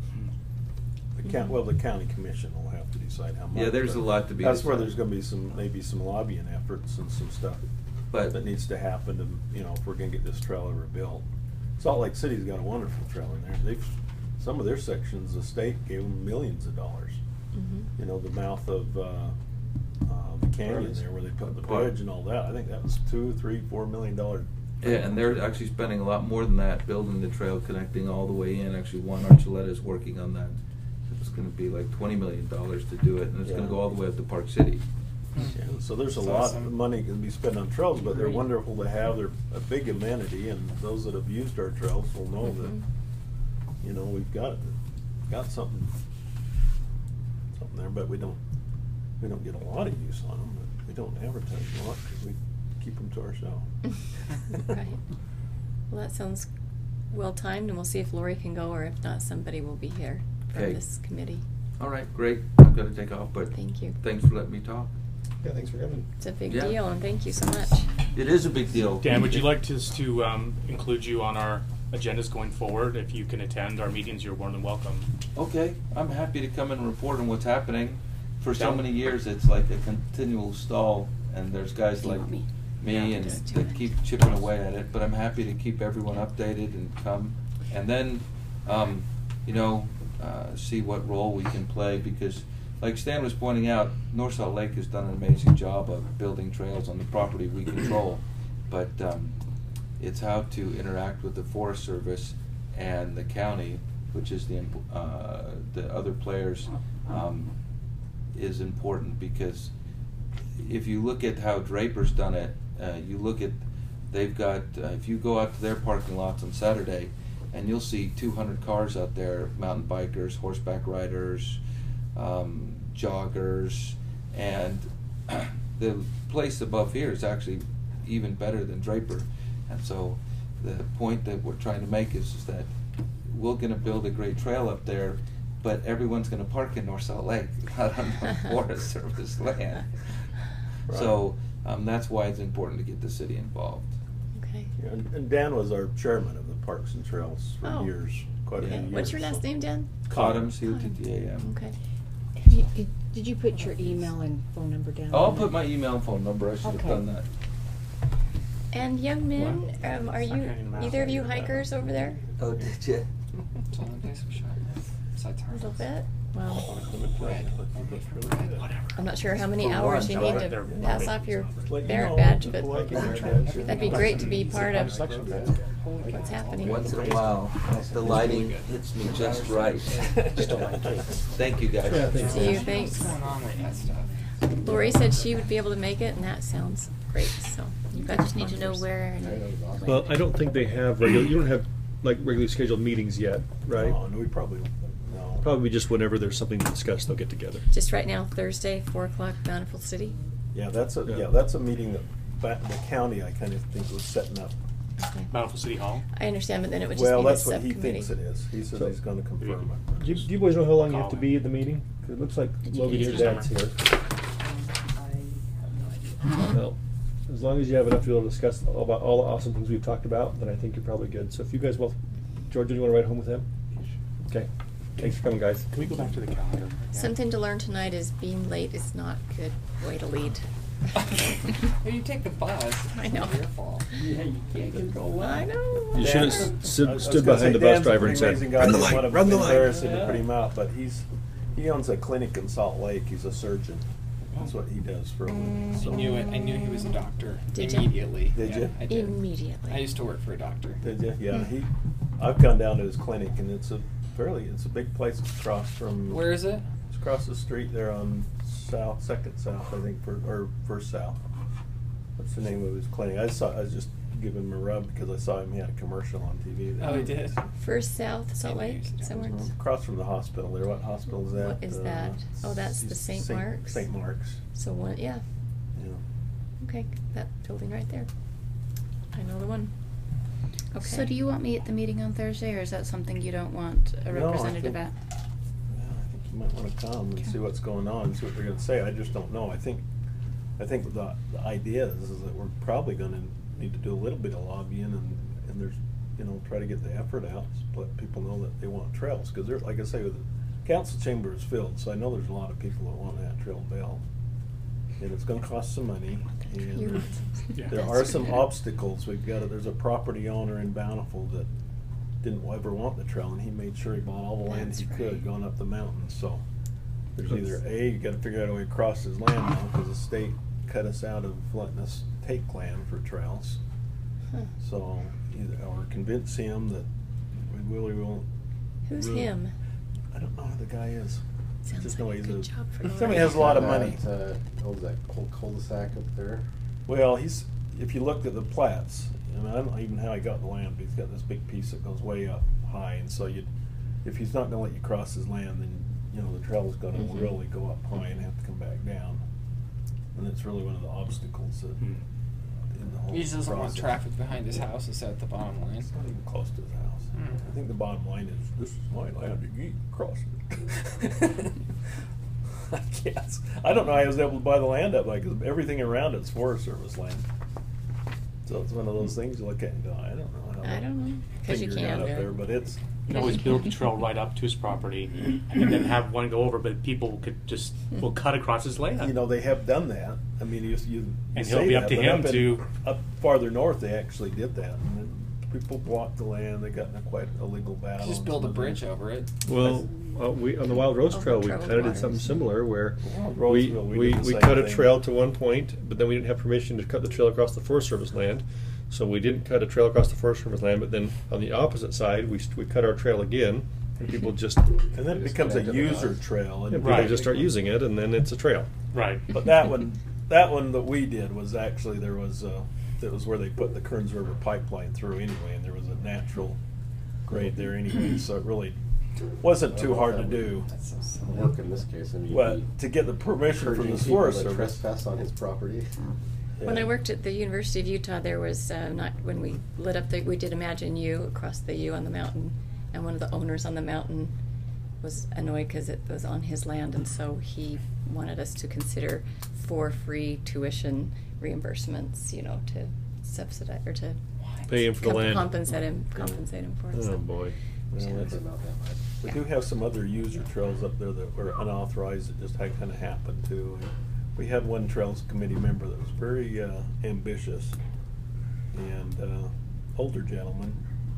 The county commission will have to decide how much. Yeah, there's but a lot to be That's where decided. there's gonna be maybe some lobbying efforts and some stuff But that needs to happen to, if we're gonna get this trail ever built. Salt Lake City's got a wonderful trail in there. Some of their sections, the state gave them millions of dollars. Mhm. The mouth of, the canyon there where they put the bridge and all that. I think that was $2, $3, $4 million. yeah, and they're actually spending a lot more than that building the trail, connecting all the way in. Actually, Juan Archuleta is working on that. It's going to be like $20 million to do it, and it's going Yeah. to go all the way up to Park City. Yeah, so there's a That's lot awesome. of money can be spent on trails, but they're Great. wonderful to have. They're a big amenity, and those that have used our trails will know Mhm. that, we've got something there, but we don't get a lot of use on them. But we don't advertise a lot because we keep them to ourselves. Right. Well, that sounds well timed, and we'll see if Lori can go, or if not, somebody will be here from Okay. this committee. All right, great. I've got to take off, but Thank you. thanks for letting me talk. Yeah, thanks for coming. It's a big Yeah. deal, and thank you so much. It is a big deal. Dan, would you like us to include you on our agendas going forward? If you can attend our meetings, you're more than welcome. Okay, I'm happy to come and report on what's happening. For so Yeah. many years, it's like a continual stall, and there's guys Do you like want me? me Yeah, and just do that it. keep chipping away at it, but I'm happy to keep everyone updated and come. And then, see what role we can play, because like Stan was pointing out, North Salt Lake has done an amazing job of building trails on the property we control, but it's how to interact with the Forest Service and the county, which is the other players, is important, because if you look at how Draper's done it, they've got, if you go out to their parking lots on Saturday, and you'll see 200 cars out there, mountain bikers, horseback riders, joggers, and the place above here is actually even better than Draper. And so the point that we're trying to make is that we're going to build a great trail up there, but everyone's going to park in North Salt Lake, not on the Forest Service land. Right. So that's why it's important to get the city involved. Okay. Yeah, and Dan was our chairman of the Parks and Trails for Oh. years, quite a few Yeah. years. What's your last so- name, Dan? Cottam, C-O-T-T-A-M. Okay. Did you put your email and phone number down? I'll put my email and phone number. I should have Okay. done that. And young men, are you, either of you hikers over there? Oh, did you? It's the only place we shot. Besides A little ours. bit? Well, Whatever. I'm not sure how many For hours lunch, you I need like to their pass meat. off your Like, merit badge, people but like it, merit badge. that'd be great to be part of what's happening. Once in a while, the lighting hits me just right. Thank you, guys. See you, What's thanks. going on with that stuff? Lori said she would be able to make it, and that sounds great, so you've got I just need to know numbers. where and. Well, I don't think they have you don't have like regularly scheduled meetings yet, right? No, we probably, no. Probably just whenever there's something to discuss, they'll get together. Just right now, Thursday, 4 o'clock, Bountiful City. Yeah, that's a meeting that the county, I kind of think, was setting up. Okay. Bountiful City Hall. I understand, but then it would just Well, be the that's what he subcommittee. thinks it is. He says So- he's gonna confirm it. Do you boys know how long you have to be at the meeting? 'Cause it looks like Logan use here, your Dad's number? here. Well, as long as you have enough to be able to discuss about all the awesome things we've talked about, then I think you're probably good. So if you guys will, Georgia, do you want to ride home with him? Okay. Thanks for coming, guys. Can we go back to the calendar? Something to learn tonight is being late is not a good way to lead. Hey, you take the bus. I know. It's your fault. I know. You should Dan- have I was stood gonna behind say the bus Dan's a driver and pretty said, amazing guy. "Run the I light, wouldn't run the wanna light." embarrass him to put him out, but he owns a clinic in Salt Lake. He's a surgeon. That's what he does for a living. I So. knew it. I knew he was a doctor Did ya? immediately. Did Yeah, ya? I did. Immediately. I used to work for a doctor. Did you? Yeah, I've gone down to his clinic, and it's a big place. It's across from. Where is it? It's across the street there on Second South, I think, or First South. What's the name of his clinic? I was just giving him a rub because I saw him. He had a commercial on TV. there. Oh, he did. First South, Salt I knew he Lake, was a doctor. somewhere. Across from the hospital there. What hospital is that? What is that? Oh, that's the St. Mark's? St. Mark's. So one, yeah. Yeah. Okay, that building right there. I know the one. Okay. So do you want me at the meeting on Thursday, or is that something you don't want a No, I representative think- at? Yeah, I think you might want to come and Okay. see what's going on, see what they're going to say. I just don't know. I think I think the idea is that we're probably gonna need to do a little bit of lobbying and there's, you know, try to get the effort out, so let people know that they want trails, cause they're, like I say, the council chamber is filled, so I know there's a lot of people that want that trail built. And it's gonna cost some money, and Yeah. there are some obstacles. There's a property owner in Bountiful that didn't ever want the trail, and he made sure he bought all the land he could going up the mountain, so. There's either you gotta figure out a way to cross his land now, cause the state cut us out of letting us take land for trails. So, or convince him that we really won't. Who's really- him? I don't know who the guy is. Sounds Just like know a he's good job for somebody Lori. has a lot of money. What was that cul-de-sac up there? Well, if you looked at the plats, I mean, I don't know even how he got the land, but he's got this big piece that goes way up high, and so if he's not gonna let you cross his land, then, you know, the trail's gonna really go up high and have to come back down. And it's really one of the obstacles that, in the whole He just doesn't want process. traffic behind his house is at the bottom line. It's not even close to his house. I think the bottom line is, this is my land, you can't cross it. I guess. I don't know how I was able to buy the land up, like, 'cause everything around it's Forest Service land. So it's one of those things you look at and go, I don't know how. I don't know, 'cause you figured it out can't. up there, but it's. You can always build the trail right up to his property, and then have one go over. But people will cut across his land. You know, they have done that. I mean, you And say he'll be up that, to but him to- up farther north, they actually did that, and then people blocked the land. They got in quite a legal battle. Just and build a some of bridge that. over it. Well, we on the Wild Rose Over Trail, we troubled kind of did waters. something similar where Wild we Roseville, we we, did the we same cut a thing. trail to one point, but then we didn't have permission to cut the trail across the Forest Service land. So we didn't cut a trail across the Forest Service land, but then on the opposite side, we cut our trail again, and people just And then it Just becomes a connect it user up. trail. And people just start using it, and then it's a trail. Right. But that one that we did was actually that was where they put the Kearns River pipeline through anyway, and there was a natural grade there anyway, so it really wasn't too hard to do. That's work in this case. I mean, But to get the permission from encouraging the people Forest to Service. trespass on his property. When Yeah. I worked at the University of Utah, there was not when we lit up we did Imagine U across the U on the mountain, and one of the owners on the mountain was annoyed because it was on his land, and so he wanted us to consider for free tuition reimbursements, you know, to subsidize or to Pay him for the land. compensate him for it. Oh so. boy. Well, It's it's- about that much. We do have some other user trails up there that were unauthorized that just kind of happened too. And we had one trails committee member that was very ambitious and older gentleman.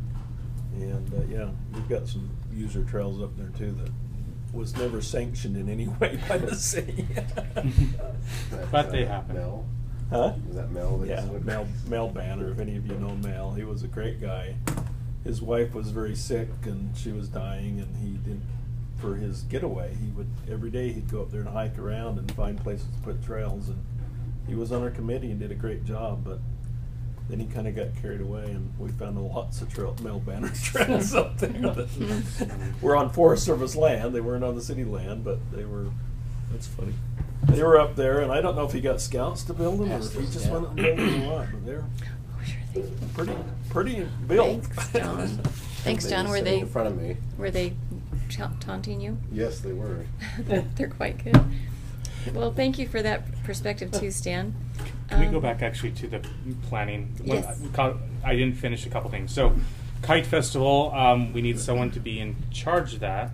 And yeah, we've got some user trails up there too that was never sanctioned in any way by the city. But they happen. Mel? Huh? Is that Mel? that Yeah, is- Mel Banner, if any of you know Mel, he was a great guy. His wife was very sick and she was dying, and he did, for his getaway, he would, every day he'd go up there and hike around and find places to put trails, and he was on our committee and did a great job, but then he kind of got carried away, and we found lots of Mel Banner trails up there that were on Forest Service land. They weren't on the city land, but they were. That's funny. They were up there, and I don't know if he got scouts to build them or if he just went and built them or what, but they're Oh, sure they- pretty built. Thanks, John. Thanks, John. were Were sitting they in front of me? Were they taunting you? Yes, they were. They're quite good. Well, thank you for that perspective too, Stan. Can we go back actually to the planning? Yes. I didn't finish a couple things. So, Kite Festival, we need someone to be in charge of that,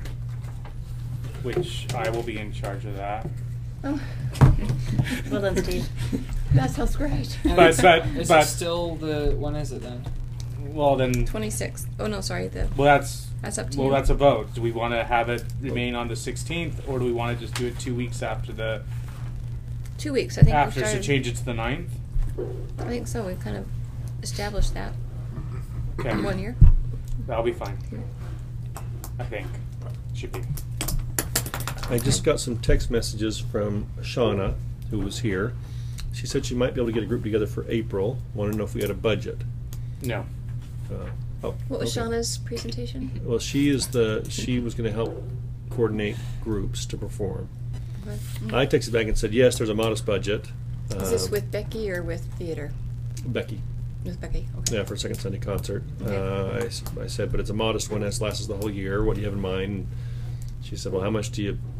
which I will be in charge of that. Oh. Well done, Steve. That sounds great. And But- is but- it but- still when is it then? Well, then. 26th. Oh no, sorry. Well, That's up to well, you. that's a vote. Do we want to have it remain on the 16th, or do we want to just do it 2 weeks after 2 weeks. I think we after, so started. change it to the 9th? I think so. We've kind of established that. Okay. In 1 year. That'll be fine. I think. Should be. I just got some text messages from Shauna, who was here. She said she might be able to get a group together for April. Wanted to know if we had a budget. No. What was okay. Shauna's presentation? Well, she was going to help coordinate groups to perform. Okay. I texted back and said, yes, there's a modest budget. Is this with Becky or with theater? Becky? With Becky. Okay. Yeah, for a second Sunday concert. Okay. I said, but it's a modest one that lasts the whole year. What do you have in mind? She said, well, how much do you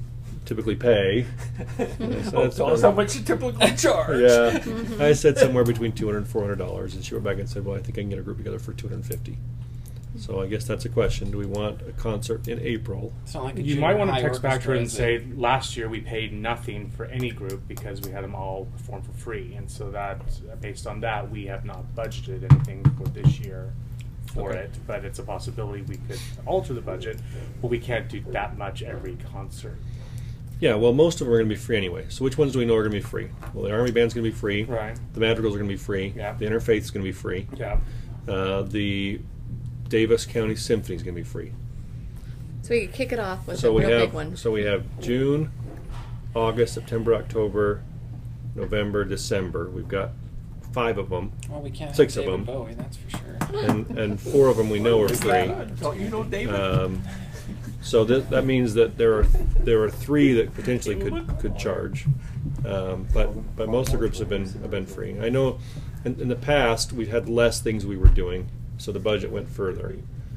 typically pay. Tell us how much you typically charge. Yeah, Mhm. I said somewhere between $200 and $400, and she went back and said, "Well, I think I can get a group together for $250." So I guess that's a question: do we want a concert in April? It's not like a You junior might want to high text back to her and orchestra, say, is it? last year we paid nothing for any group because we had them all perform for free. And so that, based on that, we have not budgeted anything for this year for Okay. it. But it's a possibility we could alter the budget, but we can't do that much every concert. Yeah, well, most of them are going to be free anyway. So which ones do we know are going to be free? Well, the Army Band's going to be free. Right. The Madrigals are going to be free. Yeah. The Interfaith is going to be free. Yeah. The Davis County Symphony is going to be free. So we could kick it off with So a we real have big one. so we have June, August, September, October, November, December. We've got 5 of them, Well, we can't 6 have of David them, Bowie, that's for sure. and 4 of them we know are free. Don't you know David? So that means that there are 3 that potentially could charge, but most of the groups have been free. I know in the past we had less things we were doing, so the budget went further,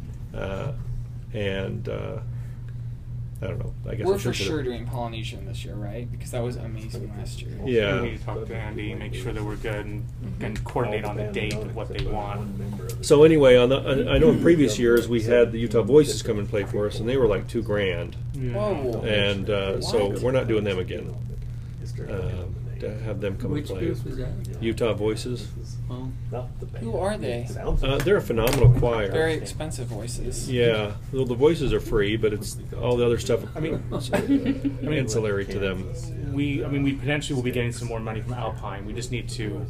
and I don't know. I guess We're I for should sure doing Polynesian this year, right? Because that was amazing last year. Yeah. We need to talk to Andy, make sure that we're good, and coordinate on the date of what they want. So anyway, I know in previous years we had the Utah Voices come and play for us, and they were like $2,000, Whoa. and so What? we're not doing them again. To have them come Which and play. group is that? Utah Voices. Who are they? They're a phenomenal choir. Very expensive voices. Yeah, well, the voices are free, but it's all the other stuff. I mean, ancillary to them. We potentially will be getting some more money from Alpine. We just need to,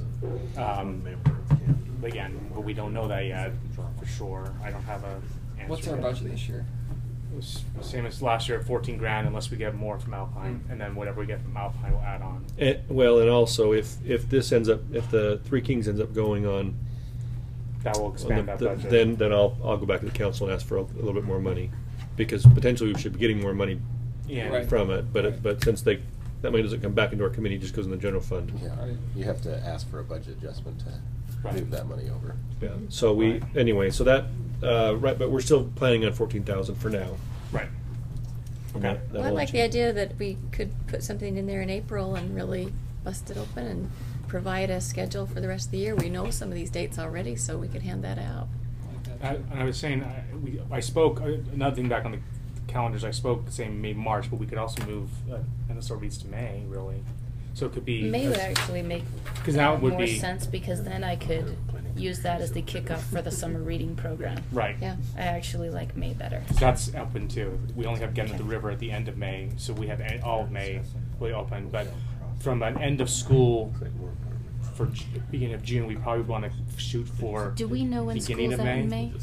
again, but we don't know that yet for sure. I don't have a answer. What's our yet. budget this year? It was the same as last year at $14,000, unless we get more from Alpine, and then whatever we get from Alpine we'll add on. And also, if the Three Kings ends up going on, That will expand that budget. then I'll go back to the council and ask for a little bit more money, because potentially we should be getting more money Yeah. Right. from it. But since that money doesn't come back into our committee, it just goes in the general fund. Yeah, Right. you have to ask for a budget adjustment to Right. move that money over. Yeah. So anyway. So that right, but we're still planning on 14,000 for now. Right. And Okay. that Well, I won't like the change. idea that we could put something in there in April and really bust it open and provide a schedule for the rest of the year. We know some of these dates already, so we could hand that out. And I was saying, I spoke, another thing back on the calendars, I spoke saying May, March, but we could also move, and this sort of leads to May, really. So it could be. May would actually make 'Cause now it would more be- sense because then I could use that as the kickoff for the summer reading program. Right. Yeah. I actually like May better. That's open too. We only have Getting to the River at the end of May, so we have all of May really open. But from an end of school for beginning of June, we probably want to shoot for. Do we know when beginning school's of out in May?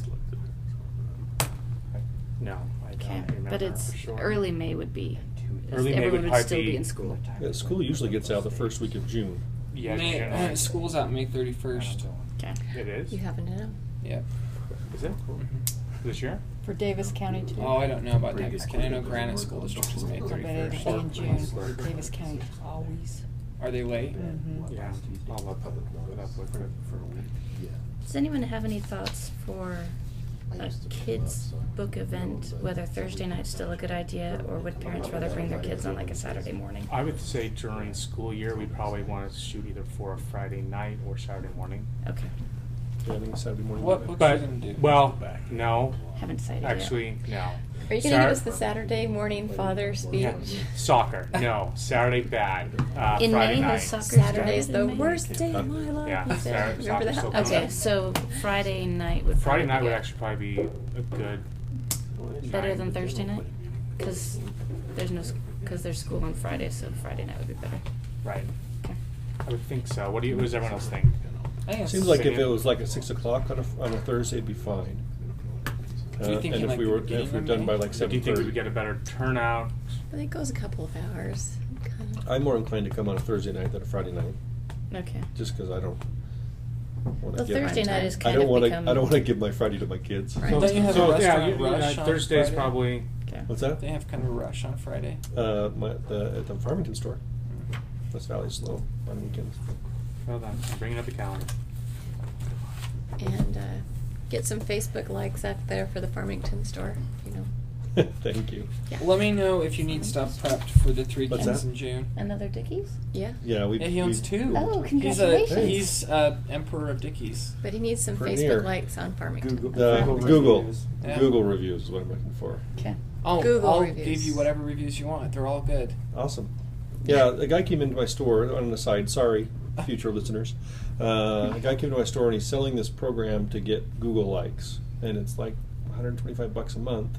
No, I don't Okay, remember but it's for sure. early May would be. Early May everyone would would still probably be in school. Yeah, school usually gets out the first week of June. Yeah, May, generally. school's out May 31st. Okay. It is. You happen to know? Yep. Is it this year? For Davis County too. Oh, I don't know about Davis County. I know Granite School District is May I bet it'll be 31st. in June. Davis County always. Are they late? Mhm. Yeah. I'll look up with it. Does anyone have any thoughts for I a used to kids so- book event? Whether Thursday night's still a good idea, or would parents rather bring their kids on like a Saturday morning? I would say during school year, we probably want to shoot either for a Friday night or Saturday morning. Okay, Yeah, I think Saturday morning. What books But, are you going to do? well, no. haven't decided yet. Actually, no. Are you going to give us the Saturday morning father speech? Yeah. Soccer, no. Saturday, bad. In Friday May, night. has soccer Saturday's started in the May? worst day of my life. Yeah, he said. Saturday- Remember soccer's that? still coming Okay, up. so Friday night would Friday probably night be would good. actually probably be a good. Better time. than Thursday night? Because there's school on Friday, so Friday night would be better. Right. Okay. I would think so. What does everyone else think? I think Seems it's- like if it was like at 6 o'clock on a Thursday, it'd be fine. So you think and in, if like, we the were beginning if we're of done May? by like So do you think we 7:30, would get a better turnout? But it goes a couple of hours. Kinda. I'm more inclined to come on a Thursday night than a Friday night, Okay. just because I don't want Well, to Thursday night is I kind don't of want to. become. I don't want to give my Friday to my kids. Right. Don't you have a restaurant rush on Thursday's Friday? probably. Okay. What's that? They have kind of a rush on Friday. At the Farmington store. West Valley's slow on weekends. Hold on, I'm bringing up the calendar. And get some Facebook likes out there for the Farmington store. You know. Thank you. Let me know if you need stuff prepped for the Three What's Kings that? in June. Another Dickies? Yeah, Yeah, Yeah, he owns two. Oh, congratulations. He's Emperor of Dickies. but he needs some Pretty Facebook near. likes on Farmington. Google Yeah. Google reviews is what I'm looking for. Okay. Oh, Google I'll reviews. give you whatever reviews you want. They're all good. Awesome. Yeah, a guy came into my store, on an aside, sorry, future listeners. A guy came to my store and he's selling this program to get Google likes. And it's like $125 a month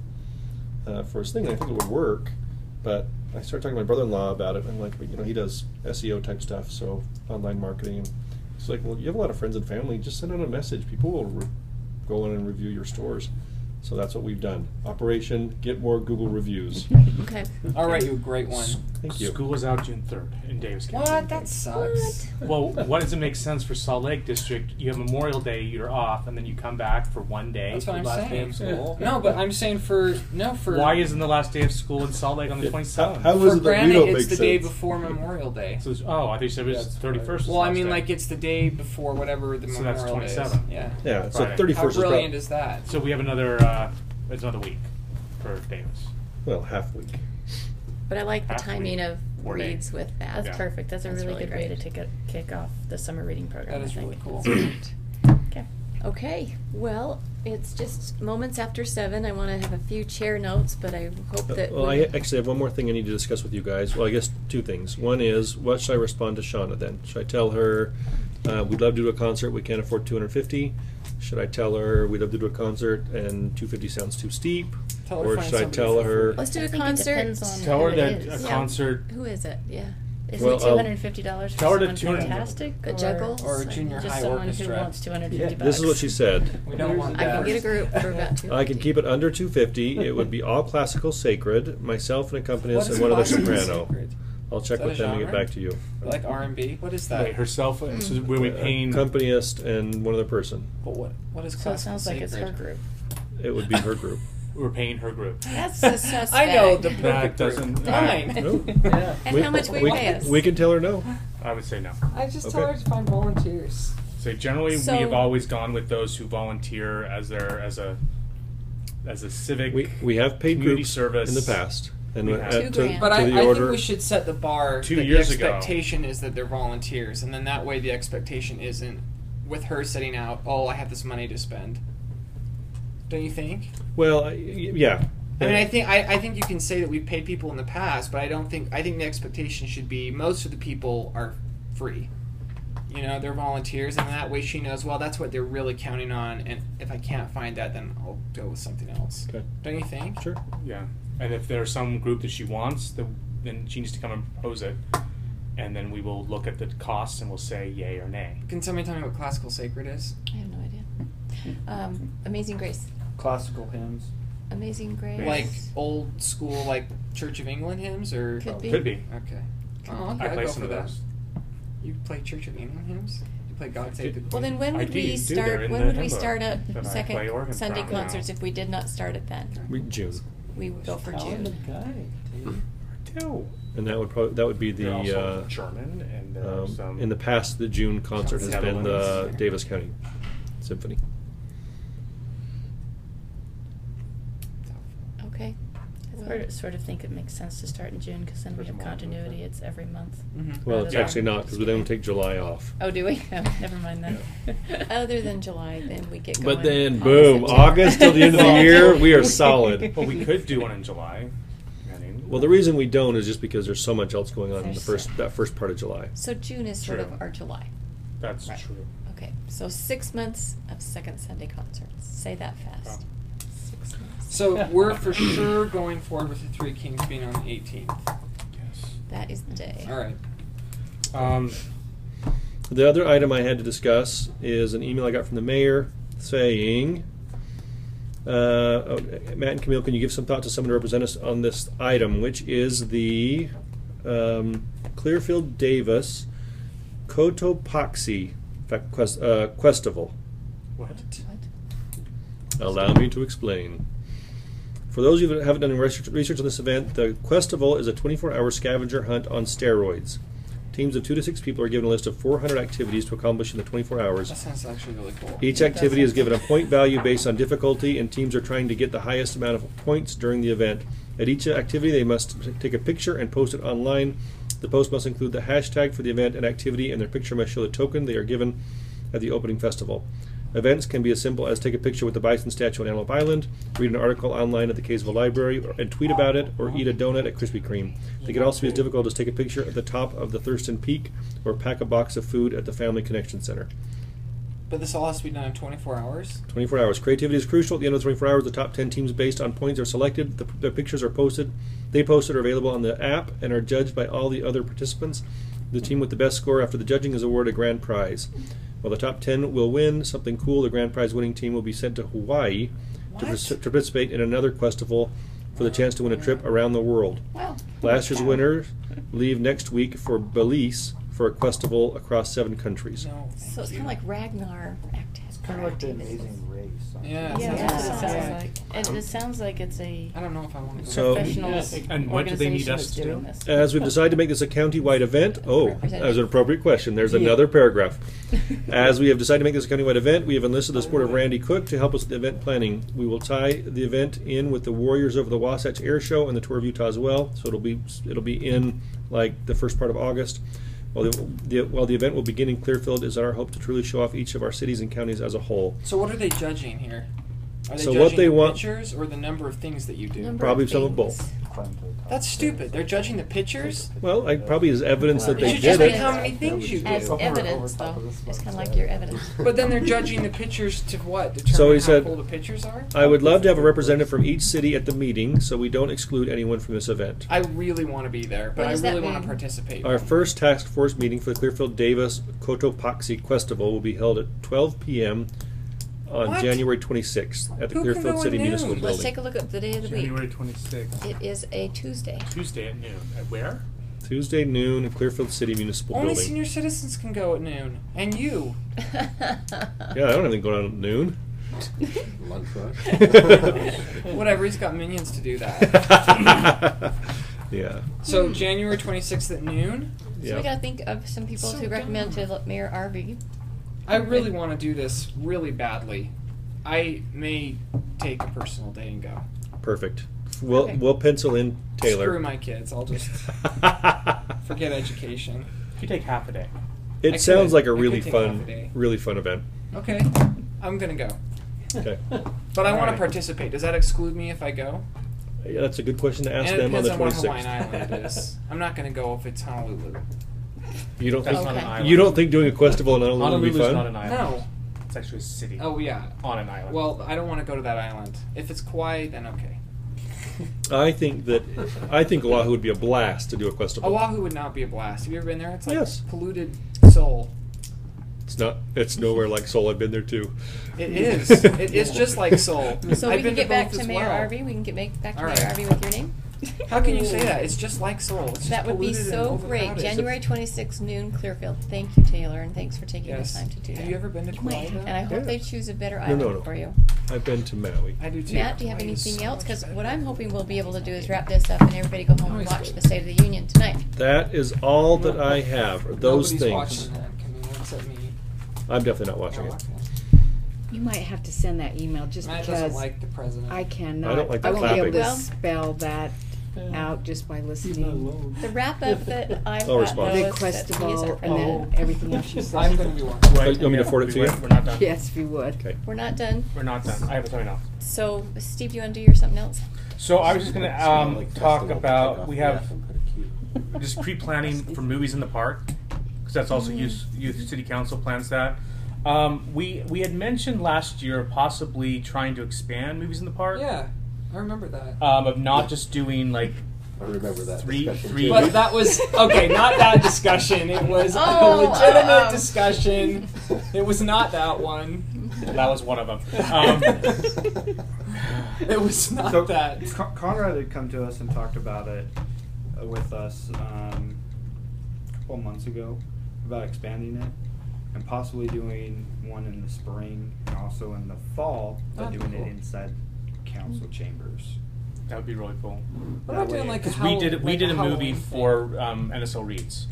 for his thing. And I think it would work. But I started talking to my brother-in-law about it. And I'm like, you know, he does SEO type stuff, so online marketing. And he's like, well, you have a lot of friends and family. Just send out a message. People will go in and review your stores. So that's what we've done. Operation Get More Google Reviews. Okay. I'll write you a great one. Thank you. School is out June 3rd in Davis County. What? That sucks. Well, what does it make sense for Salt Lake District? You have Memorial Day, you're off, and then you come back for one day. That's for what the I'm last day of saying. school. No, but I'm saying for Why isn't the last day of school in Salt Lake on the 27th? How for is it that we granted don't it's make the day sense? before Memorial Day. So I thought you said it was 31st. Well, I mean, like it's the day before whatever the So that's Memorial Day is. 27. Yeah. Yeah, so Friday. 31st How is brilliant is that? So we have another week for Davis. well, half week. But I like the Half timing week. of 4 days. reads with that. That's Yeah. perfect. That's a That's really really good way to great. kick off the summer reading program. That is I think. really cool. Okay. Okay, well, it's just moments after 7. I want to have a few chair notes, but I hope that Well, I actually have one more thing I need to discuss with you guys. Well, I guess two things. One is, what should I respond to Shauna then? Should I tell her we'd love to do a concert, we can't afford $250? Should I tell her we'd love to do a concert and $250 sounds too steep? Tell her Or find should I somebody tell for her? Let's do I a think it concert. depends on Tell who her it that is. a Yeah. concert. Who is it? Yeah. Isn't Well, it $250 for tell her to someone 200 fantastic? A juggles? Or a junior Just high someone orchestra. who wants $250. This is what she said. We don't want I that. can get a group for about 2. I can keep it under $250. It would be all classical sacred, myself, an accompanist, What is and one other classical soprano. sacred? I'll check Is that with a them and get genre? back to you. Like R&B? What is that? Wait, herself. So were we paying? Accompanist and one other person. But what is So it classical sounds like it's her sacred? group. It would be her group. We're paying her group. That's a suspect. I know the That perfect doesn't- group. Fine. No. Yeah. And how much we pay us? We can tell her no. I would say no. I just Okay. tell her to find volunteers. So generally, So- we have always gone with those who volunteer as a civic. We have paid community groups service in the past, and We have. $2 grand. But to I the think order. we should set the bar. 2 that years the ago. expectation is that they're volunteers, and then that way the expectation isn't with her sitting out. Oh, I have this money to spend. Don't you think? Well, yeah. I mean, I think you can say that we've paid people in the past, but I think the expectation should be most of the people are free. You know, they're volunteers, and that way she knows, well, that's what they're really counting on, and if I can't find that, then I'll go with something else. Okay. Don't you think? Sure. Yeah, and if there's some group that she wants, then she needs to come and propose it, and then we will look at the costs and we'll say yay or nay. Can somebody tell me what classical sacred is? I have no idea. Amazing Grace. Classical hymns. Amazing Grace. Like old school, like Church of England hymns, or Could be. Could be. Okay. Oh, okay. I I'd play go some for of that. those. You play Church of England hymns? You play God Save the Queen? Well, then when would we They're start? in When the would we hymn book start up that I play second organ Sunday from now. concerts if we did not start it then? June, We would go for June. Two. and that would be They're also the German, and there's in the past the June concert has been the Netherlands. Davis County Symphony. Okay. Sort of think it makes sense to start in June because then we have continuity. It's every month. Mhm. Well, rather it's than actually not because we then take July off. Oh, do we? Oh, never mind then. Other than July, then we get going. But then, August, boom, September. August till the end of the year, we are solid. Well, we could do one in July. I mean, Well, the reason we don't is just because there's so much else going on in the There's that first part of July. So June is sort True. of our July. that's Right. true. Okay, so 6 months of second Sunday concerts. Say that fast. 6 months. So we're for sure going forward with the Three Kings being on the 18th. Yes. That is the day. All right. The other item I had to discuss is an email I got from the mayor saying, Matt and Camille, can you give some thought to someone to represent us on this item, which is the Clearfield Davis Cotopaxi Questival. What? Allow me to explain. For those of you that haven't done any research on this event, the Questival is a 24-hour scavenger hunt on steroids. Teams of 2 to 6 people are given a list of 400 activities to accomplish in the 24 hours. That sounds actually really cool. Each activity is given a point value based on difficulty, and teams are trying to get the highest amount of points during the event. At each activity, they must take a picture and post it online. The post must include the hashtag for the event and activity, and their picture must show the token they are given at the opening festival. Events can be as simple as take a picture with the bison statue on Antelope Island, read an article online at the Kaysville Library, and tweet about it, or eat a donut at Krispy Kreme. They can also be as difficult as take a picture at the top of the Thurston Peak, or pack a box of food at the Family Connection Center. But this all has to be done in 24 hours? 24 hours. Creativity is crucial. At the end of the 24 hours, the top 10 teams based on points are selected. Their pictures are posted. They posted are available on the app and are judged by all the other participants. The team with the best score after the judging is awarded a grand prize. While the top 10 will win something cool, the grand prize winning team will be sent to Hawaii to participate in another Questival for the chance to win a trip around the world. Wow. Last year's winners leave next week for Belize for a Questival across 7 countries. No. So it's kind of like Ragnar activity. It's kind of like the Amazing Race. Yeah, Yeah, that's that's what what it it sounds sounds like. And it sounds like it's a I don't know if I want to go. So- professional And what do they need organization us that's to doing do? this. As we've decided to make this a county-wide event, that was an appropriate question. There's Yeah. another paragraph. As we have decided to make this a county-wide event, we have enlisted the support of Randy Cook to help us with the event planning. We will tie the event in with the Warriors over the Wasatch Air Show and the Tour of Utah as well. So it'll be in like the first part of August. While the event will begin in Clearfield, is our hope to truly show off each of our cities and counties as a whole. So what are they judging here? Are they So judging what they the want- pictures or the number of things that you do? Number Probably of some of things. both. That's stupid. They're judging the pictures? Well, probably as evidence that It they should did just be it. how many things you As do. evidence, though. It's kind of like your evidence. But then they're judging the pictures to what? Determine So he how said, cool the pictures are? I would love to have a representative from each city at the meeting, so we don't exclude anyone from this event. I really want to be there, but What I does that really want to mean? participate. Our first task force meeting for the Clearfield Davis Cotopaxi Questival will be held at 12 p.m. on What? January 26th at the Who can Clearfield go City at Municipal noon? Building. Let's take a look at the day of the January week. 26th. It is a Tuesday. Tuesday at noon. At where? Tuesday noon at Clearfield City Municipal Only Building. senior citizens can go at noon. And you. Yeah, I don't have anything going on at noon. Lunch rush. Whatever, he's got minions to do that. Yeah. So January 26th at noon? So Yeah. we got to think of some people So to recommend dumb. to Mayor Arby. I really want to do this really badly. I may take a personal day and go. Perfect. Okay. We'll pencil in Taylor. Screw my kids. I'll just forget education. If you take half a day. I It sounds could. like a I could really take half a fun, day. really fun event. Okay, I'm gonna go. Okay. But I want to Alright. participate. Does that exclude me if I go? Yeah, that's a good question to ask And it them on depends the on what Hawaiian 26th. Island it is. I'm not gonna go if it's Honolulu. You don't That's think not an Okay. island. you don't think doing a Questival in Honolulu would be Honolulu's fun? not an island. No. It's actually a city. Oh yeah. On an island. Well, I don't want to go to that island. If it's Kauai, then okay. I think Oahu would be a blast to do a Questival. Oahu would not be a blast. Have you ever been there? It's like Yes. polluted Seoul. It's not. It's nowhere like Seoul. I've been there too. It is. It is just like Seoul. So I've we been can get back both to as Mayor well. Arby. We can get back to All Mayor right. Arby with your name. How can you say that? It's just like Seoul. It's just That would be polluted so and great. overcrowded. January 26th, noon, Clearfield. Thank you, Taylor, and thanks for taking Yes. the time to do that. Have you ever been to Kauai? And I hope Yeah. they choose a better No, island no. for you. I've been to Maui. I do too. Matt, do you have Kauai is anything so else? much Because better. what I'm hoping we'll be able to do is wrap this up and everybody go home and Kauai's watch good. the State of the Union tonight. That is all that I have. Are those Nobody's things. watching that, Camille, except me. I'm definitely not watching Oh, it. okay. You might have to send that email just Matt because doesn't like the president. I cannot. I don't like the won't be able to clapping. spell that out just by listening. The wrap up that I've I'll got respond. though The is that he is our Questival president. and then everything else you I'm said. going to be watching. Oh, you want me to forward it to you? We're not done. Yes, if you would. Okay. We're not done. We're not done. I have something else. So, Steve, do you want to do your something else? So I was just going to Smell like talk festival, about, take off we the have F and put a Q. just pre-planning for movies in the park, because that's also youth city council plans that. We had mentioned last year possibly trying to expand movies in the park. Yeah, I remember that. Of not just doing like I remember that Three- discussion three- too. But that was okay. Not that discussion. It was Oh, a legitimate oh. discussion. It was not that one. that was one of them. It was not So that. Conrad had come to us and talked about it with us a couple of months ago about expanding it and possibly doing one in the spring and also in the fall, but That'd be doing cool. it inside council chambers. That would be really cool. What about That doing way- like a Because we did a movie Halloween for NSL Reads.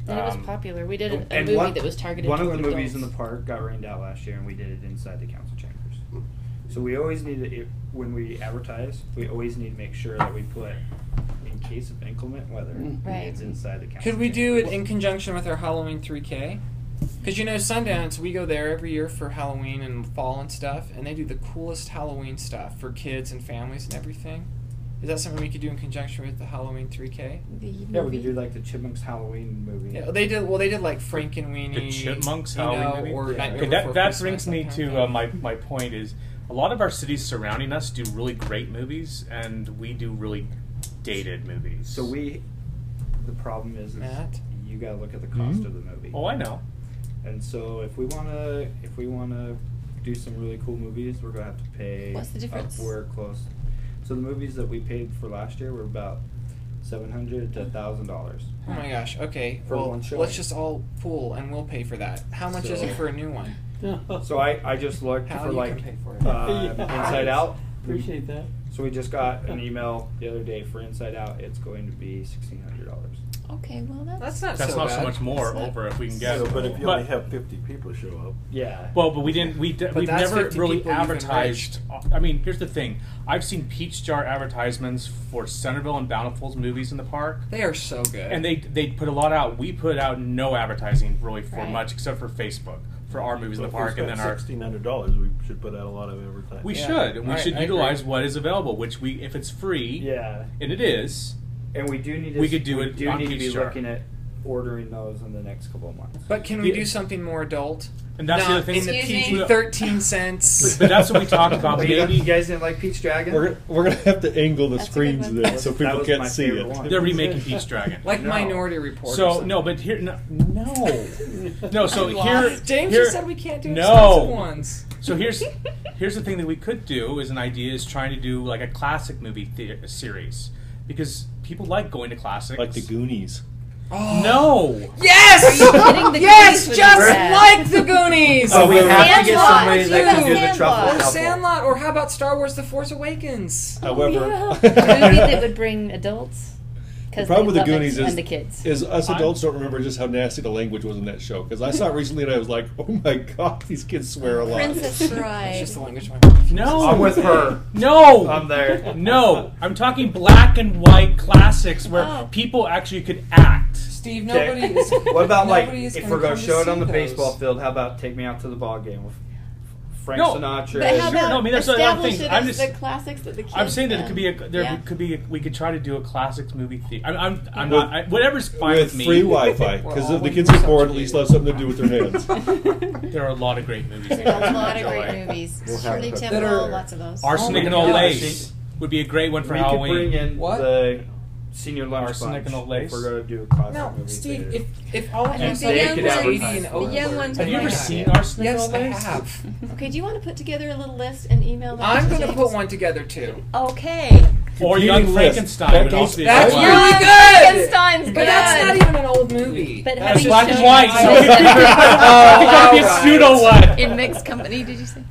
And it was popular. We did a And movie one- that was targeted One of toward the movies in adults. the park got rained out last year, and we did it inside the council chambers. So we always need to, when we advertise, we always need to make sure that we put, in case of inclement weather, Right. it's inside the council. Could we do chambers. it in conjunction with our Halloween 3K? Because Sundance, we go there every year for Halloween and fall and stuff, and they do the coolest Halloween stuff for kids and families and everything. Is that something we could do in conjunction with the Halloween 3K? Yeah, we could do like the Chipmunks Halloween movie. Yeah, they did. Well, they did like Frankenweenie, The Chipmunks you Halloween know, movie? or Yeah. Nightmare Okay, Before that Christmas, brings me that to kind of thing. my point is a lot of our cities surrounding us do really great movies, and we do really dated movies. So the problem is Matt? you gotta look at the cost of the movie. Oh, I know. And so if we wanna do some really cool movies, we're gonna have to pay. What's the difference? Upward close. So the movies that we paid for last year were about $700 to $1,000. Oh my gosh. Okay. For well, one showing. let's just all pool and we'll pay for that. How much is So- it for a new one? So I just looked How for you like can pay for it. Inside Out. Appreciate that. So we just got an email the other day for Inside Out. It's going to be $1,600. Okay, well That's not That's so not bad. so much more That's not- over if we can get. So, but if you But- only have 50 people show up, Yeah. Well, but we didn't. We've that's never 50 really people you've advertised. I mean, here's the thing. I've seen Peach Jar advertisements for Centerville and Bountiful's movies in the park, They are so good. and they put a lot out. We put out no advertising really for Right. much except for Facebook for our movies in the park, and then our. $1,600, we should put out a lot of advertising. We Yeah. should. And we Right, should I utilize agree. what is available, which we, if it's free, Yeah. and it is. And we do need to. We could do it do on need to be Peach Jar. looking at ordering those in the next couple of months. But can we Yeah. do something more adult? And that's the Not other thing. in the Excuse me? PG-13 sense. But that's what we talked about. Oh, you Maybe guys didn't like Peach Dragon? We're gonna have to angle the That's a screens good one. then so That people was can't my see favorite it. one. they're remaking Peach Dragon. Like No. Minority Report. or So something. no, but here no. So here, James here, just said we can't do no. expensive ones. So here's the thing that we could do is an idea is trying to do like a classic movie series because people like going to classics. Like the Goonies. No. Yes! Getting the Yes, Goonies just would be rad. like the Goonies! So we have to get Sandlot, somebody that can do the Sandlot. truffle Or shuffle. Sandlot, or how about Star Wars The Force Awakens? However, A movie that would bring adults. the Because problem with the Goonies and the kids. is us adults don't remember just how nasty the language was in that show. Because I saw it recently and I was like, oh my god, these kids swear a lot. Princess It's Bride. just the language my wife uses. No. I'm with her. No. I'm there. No. I'm talking black and white classics where Oh. people actually could act. Steve, Okay. nobody is. What about like nobody is if gonna we're going come to show it on the see baseball those. field? How about take me out to the ball game with Frank No, Sinatra? But how Sure, about no, I mean, that's what I'm establish thinking. it I'm as just- the classics that the kids I'm saying that it could be we could try to do a classics movie theme. I'm not. whatever's fine with With me. free Wi-Fi, because Well, the kids get bored, at least they'll have something to do with their hands. There are a lot of great movies. There's that a you lot of enjoy. great movies. We'll have Shirley that. Temple, That are- lots of those. Arsenic Oh and my Old gosh. Lace would be a great one for we Halloween. could bring in What? the senior lunch Arsenic bunch and Old Lace? if we're going to do a classic No, movie Steve, theater. if all of And us the have young Sadie ones- and the Oakland. young ones Have you ever Yeah. seen Arsenic and Yes, Old I Lace? have. Okay, do you want to put together a little list and email that I'm to going to James? put one together too. Okay. Or Competing Young list. Frankenstein would also be a That's good really one. good! Frankenstein's But that's not good. even an old movie. But That's having black and shown white, us- so it could be a alright. pseudo one. In mixed company, did you say?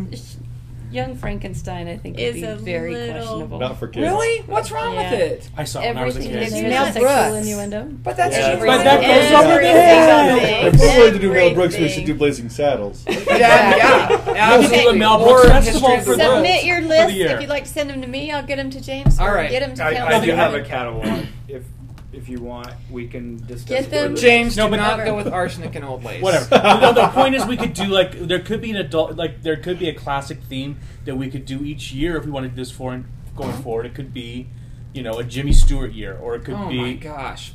Young Frankenstein, I think, would Is be a very little- questionable. Not for kids. Really? What's wrong Yeah. with it? I saw it when I was a Everything kid. there's Mel a sexual Brooks. innuendo. But that's Yeah. cheap. But that Everything. goes over the head. Everything. If we're willing to do Mel Brooks, we Everything. should do Blazing Saddles. Yeah, We could absolutely. do a Mel Or Brooks festival History of for the the- World. Submit your for the list. year. If you'd like to send them to me, I'll get them to James. All or right. Get them to I Council. do have a catalog. If you want, we can discuss. Get them- further. James, No, do but not never. go with arsenic and old lace. Whatever. No, the point is, we could do like there could be an adult, like there could be a classic theme that we could do each year if we wanted to do this for going forward. It could be, a Jimmy Stewart year, or it could Oh be my gosh.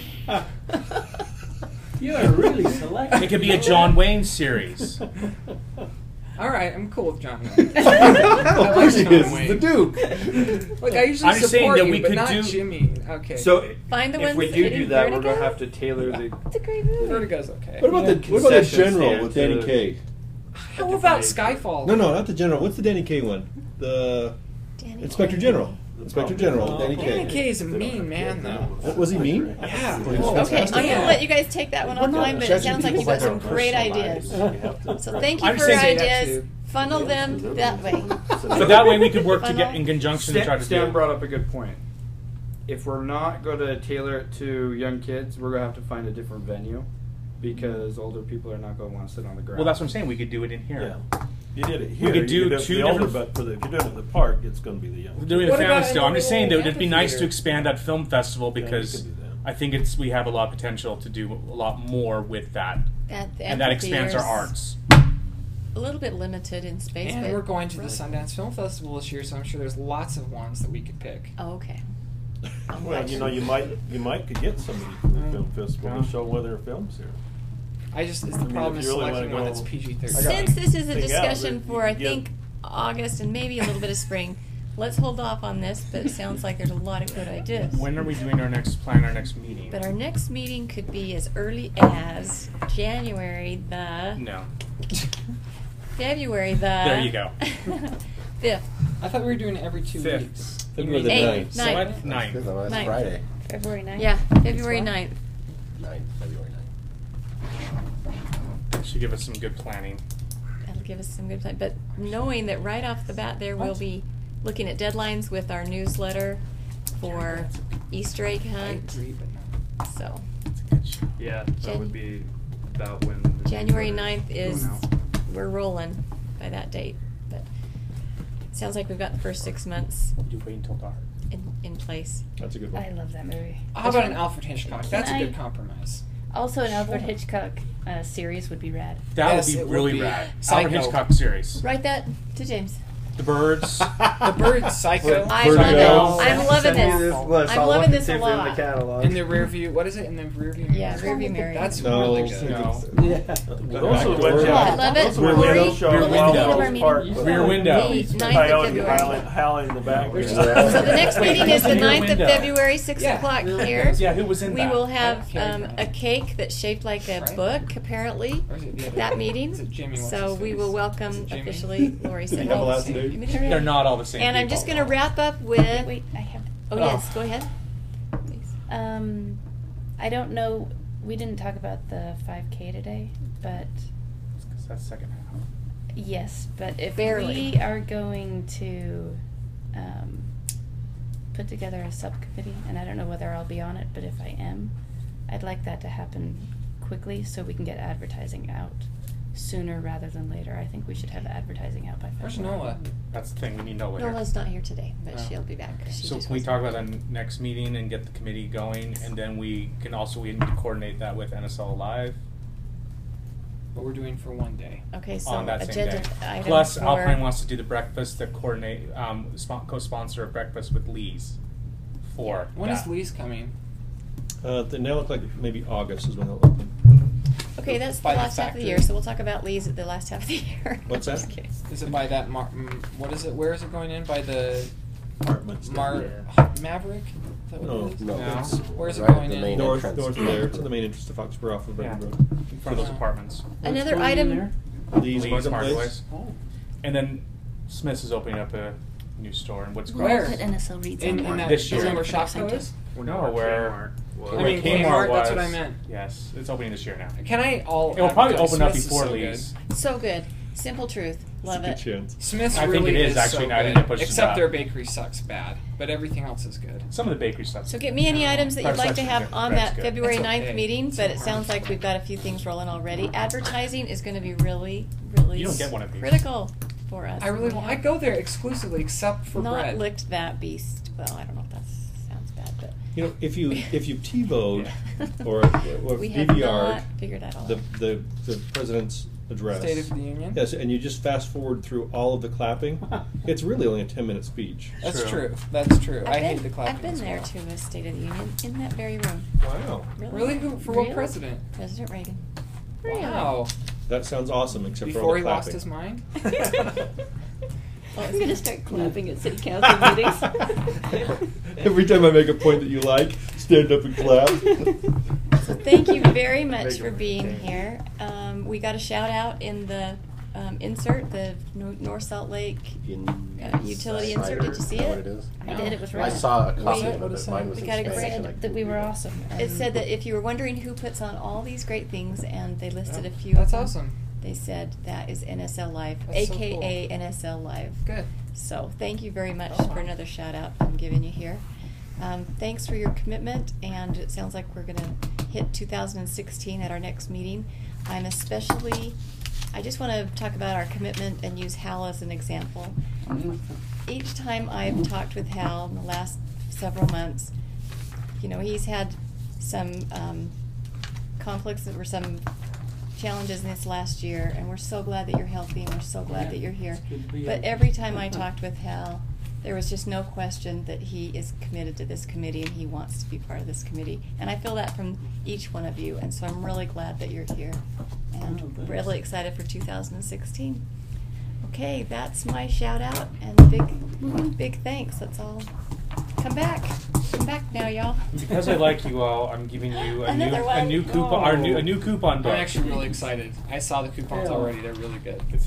You are really selective. it could be a John Wayne series. All right, I'm cool with John Wayne. I like He John is Wayne. the Duke. Like I usually I'm just saying support that you, we but could not do- Jimmy. Okay. So Find the if ones we that do fit do in that, we're Vertigo. going to have to tailor the. It's a great movie. Vertigo's okay. What about the Concessions General stand with Danny to- Kaye? How about Skyfall? No, not the General. What's the Danny Kaye one? The Danny Inspector Kaye. General. Inspector General. Danny Danny Kaye. Kaye is a mean man, though. What, was he mean? Yeah. He was Okay, I'm fantastic. going to let you guys take that one offline, but it judging sounds like you've people got by some their great personal ideas. lives. So thank you I'm for saying- ideas. Funnel them that way. But that way we could work Funnel. together in conjunction to try to do Stan it. brought up a good point. if we're not going to tailor it to young kids, we're going to have to find a different venue because older people are not going to want to sit on the ground. Well, that's what I'm saying. We could do it in here. Yeah. You did it here. could do you two the older, different- but if you're doing it in the park, it's going to be the young. We're doing the What family about still. I'm just saying that an it'd be nice to amphitheater? expand that film festival because you could do that. I think we have a lot of potential to do a lot more with that, The and that expands our amphitheater's arts. A little bit limited in space, And but we're going to the Sundance Film Festival this year, so I'm sure there's lots of ones that we could pick. Oh, okay. Well, you might could get somebody from the film festival to show one of their films here. It's the I mean, problem if is you really selecting wanna one go- that's PG-13. Since this is a Thing out, discussion but for, I you get- think, August and maybe a little bit of spring, let's hold off on this, but it sounds like there's a lot of good ideas. When are we doing our next meeting? But our next meeting could be as early as January the... No. February the... There you go. 5th. I thought we were doing it every 2 Fifth. weeks. February the 8th, 9th. 9th. Ninth. That's Ninth. Friday. February 9th. Yeah, February 9th. 9th, February 9th. Should give us some good planning. That'll give us some good time. But knowing that right off the bat there, we'll What? be looking at deadlines with our newsletter for Easter egg I hunt. agree, but no. So Yeah, Jan- that would be about when the January newsletter 9th is, going out. we're rolling by that date. But it sounds like we've got the first 6 months You wait until dark. in place. That's a good I one. love that movie. How about an Alfred Hitchcock? That's a I- good compromise. Also, an Alfred Sure. Hitchcock series would be rad. That Yes, would it be would really be. rad. Psycho. Alfred Hitchcock series. Write that to James. The Birds. The Bird, Psycho. I Vertigo. love it. I'm loving Send me this. list. I'm I'll loving look this and a see if it's in lot. the catalog. In the rear view. What is it? In the rear view mirror? Yeah, rearview mirror. That's No. really good. No. Yeah. Those are the Back ones door. I love it. those are the Lori, ones show Rear Wild window. Rose Park. Rear window. The The 9th of coyote February. howling in the back. So the next meeting is the Rear 9th of window. February, 6 Yeah. o'clock Rear here. window. Yeah, who was in We that? will have Carrie a cake that's shaped like a Right. book, apparently, Or is it the other that one? meeting. Is it Jimmy? What's So his we face? will Is welcome it Jimmy? officially Lori Did he have a last Simmons. name? They're not all the same. And I'm just people. going to wrap up with... Wait, I have. Oh, yes, go ahead. Please. I don't know. We didn't talk about the 5K today, but 'Cause that's second half. yes. But if Barely. we are going to put together a subcommittee, and I don't know whether I'll be on it, but if I am, I'd like that to happen quickly so we can get advertising out sooner rather than later. I think we should have advertising out by Where's February. Nola? That's the thing. We need Nola here. Nola's not here today, but Oh. she'll be back. She So just can we wasn't- talk about that next meeting and get the committee going, and then we need to coordinate that with NSL Live What we're doing for one day. Okay, so on that same agenda day. item Plus, for- Alpine wants to do the breakfast that coordinate co-sponsor a breakfast with Lee's for When is that. Lee's coming? They now look like maybe August is when they'll open. Okay, that's the By the last half of the factory. year, so we'll talk about Lee's at the last half of the year. What's that? Just kidding. Is it by that what is it? Where is it going in? By the Apartments. Maverick? Is that what No, it is? No, No. it's Where's it right at going the in? main North entrance. there. It's in the main entrance to Foxborough off of Yeah, Brandon Road. in front of those apartments. Another What's going in item, there? Lee's Lee's Marketplace. Marketplace. Oh. And then Smith's is opening up a new store in Woods Where? Cross. Put NSL reads In on that This year. is that where Production Shopko is? No, where I mean, Kmart, that's what I meant. Yes, it's opening this year now. Can I all? It will probably advertise? open up Smith's is before so Lee's. so good. Simple truth. Love It's a it. good chance. Smith's I think really it is, actually, so now I think good. it pushes it Except up. their bakery sucks bad, but everything else is good. Some of the bakery stuff. So get me any items that you'd like to have on that Good. February It's 9th okay. meeting, It's but so it hard sounds to like we've got find. a few things rolling already. Advertising is going to be really, really You don't get one of these. critical for us. I really We want. I have go there exclusively, except for not bread. licked that beast. Well, I don't know if that sounds bad, but You know, if you TiVoed Yeah. or we have DVR'd not figured that all the, out. the president's address. State of the Union. Yes, and you just fast forward through all of the clapping. It's really only a 10-minute speech. That's True. true. That's true. I I've hate been, the clapping. I've been as there well. to a State of the Union in that very room. Wow, Really? Who, for Really? what president? President Reagan. Wow. that sounds awesome. Except for all Before the he clapping. lost his mind. I'm gonna start clapping at city council meetings. Every time I make a point that you like, stand up and clap. So thank you very much Make for it being okay. here. We got a shout out in the insert, the North Salt Lake utility insert. Did you see Is that what it? it is? I did. It was I right. saw a We- copy What of is it. that? Mine was We in got a Spanish, grant and I Said that we were awesome. It said that if you were wondering who puts on all these great things, and they listed a few. That's of them, awesome. They said that is NSL Live, That's so aka NSL Live. Good. So thank you very much for another shout out I'm giving you here. Thanks for your commitment, and it sounds like we're going to hit 2016 at our next meeting. I just want to talk about our commitment and use Hal as an example. Each time I've talked with Hal in the last several months, he's had some conflicts or some challenges in this last year, and we're so glad that you're healthy, and we're so glad that you're here. good to be But here. every time I talked with Hal, there was just no question that he is committed to this committee and he wants to be part of this committee. And I feel that from each one of you, and so I'm really glad that you're here. And Oh, thanks. really excited for 2016. Okay, that's my shout out and big thanks. That's all. Come back now, y'all. Because I like you all, I'm giving you a Another one. new coupon, a new coupon book. I'm actually really excited. I saw the coupons Yeah. already. They're really good.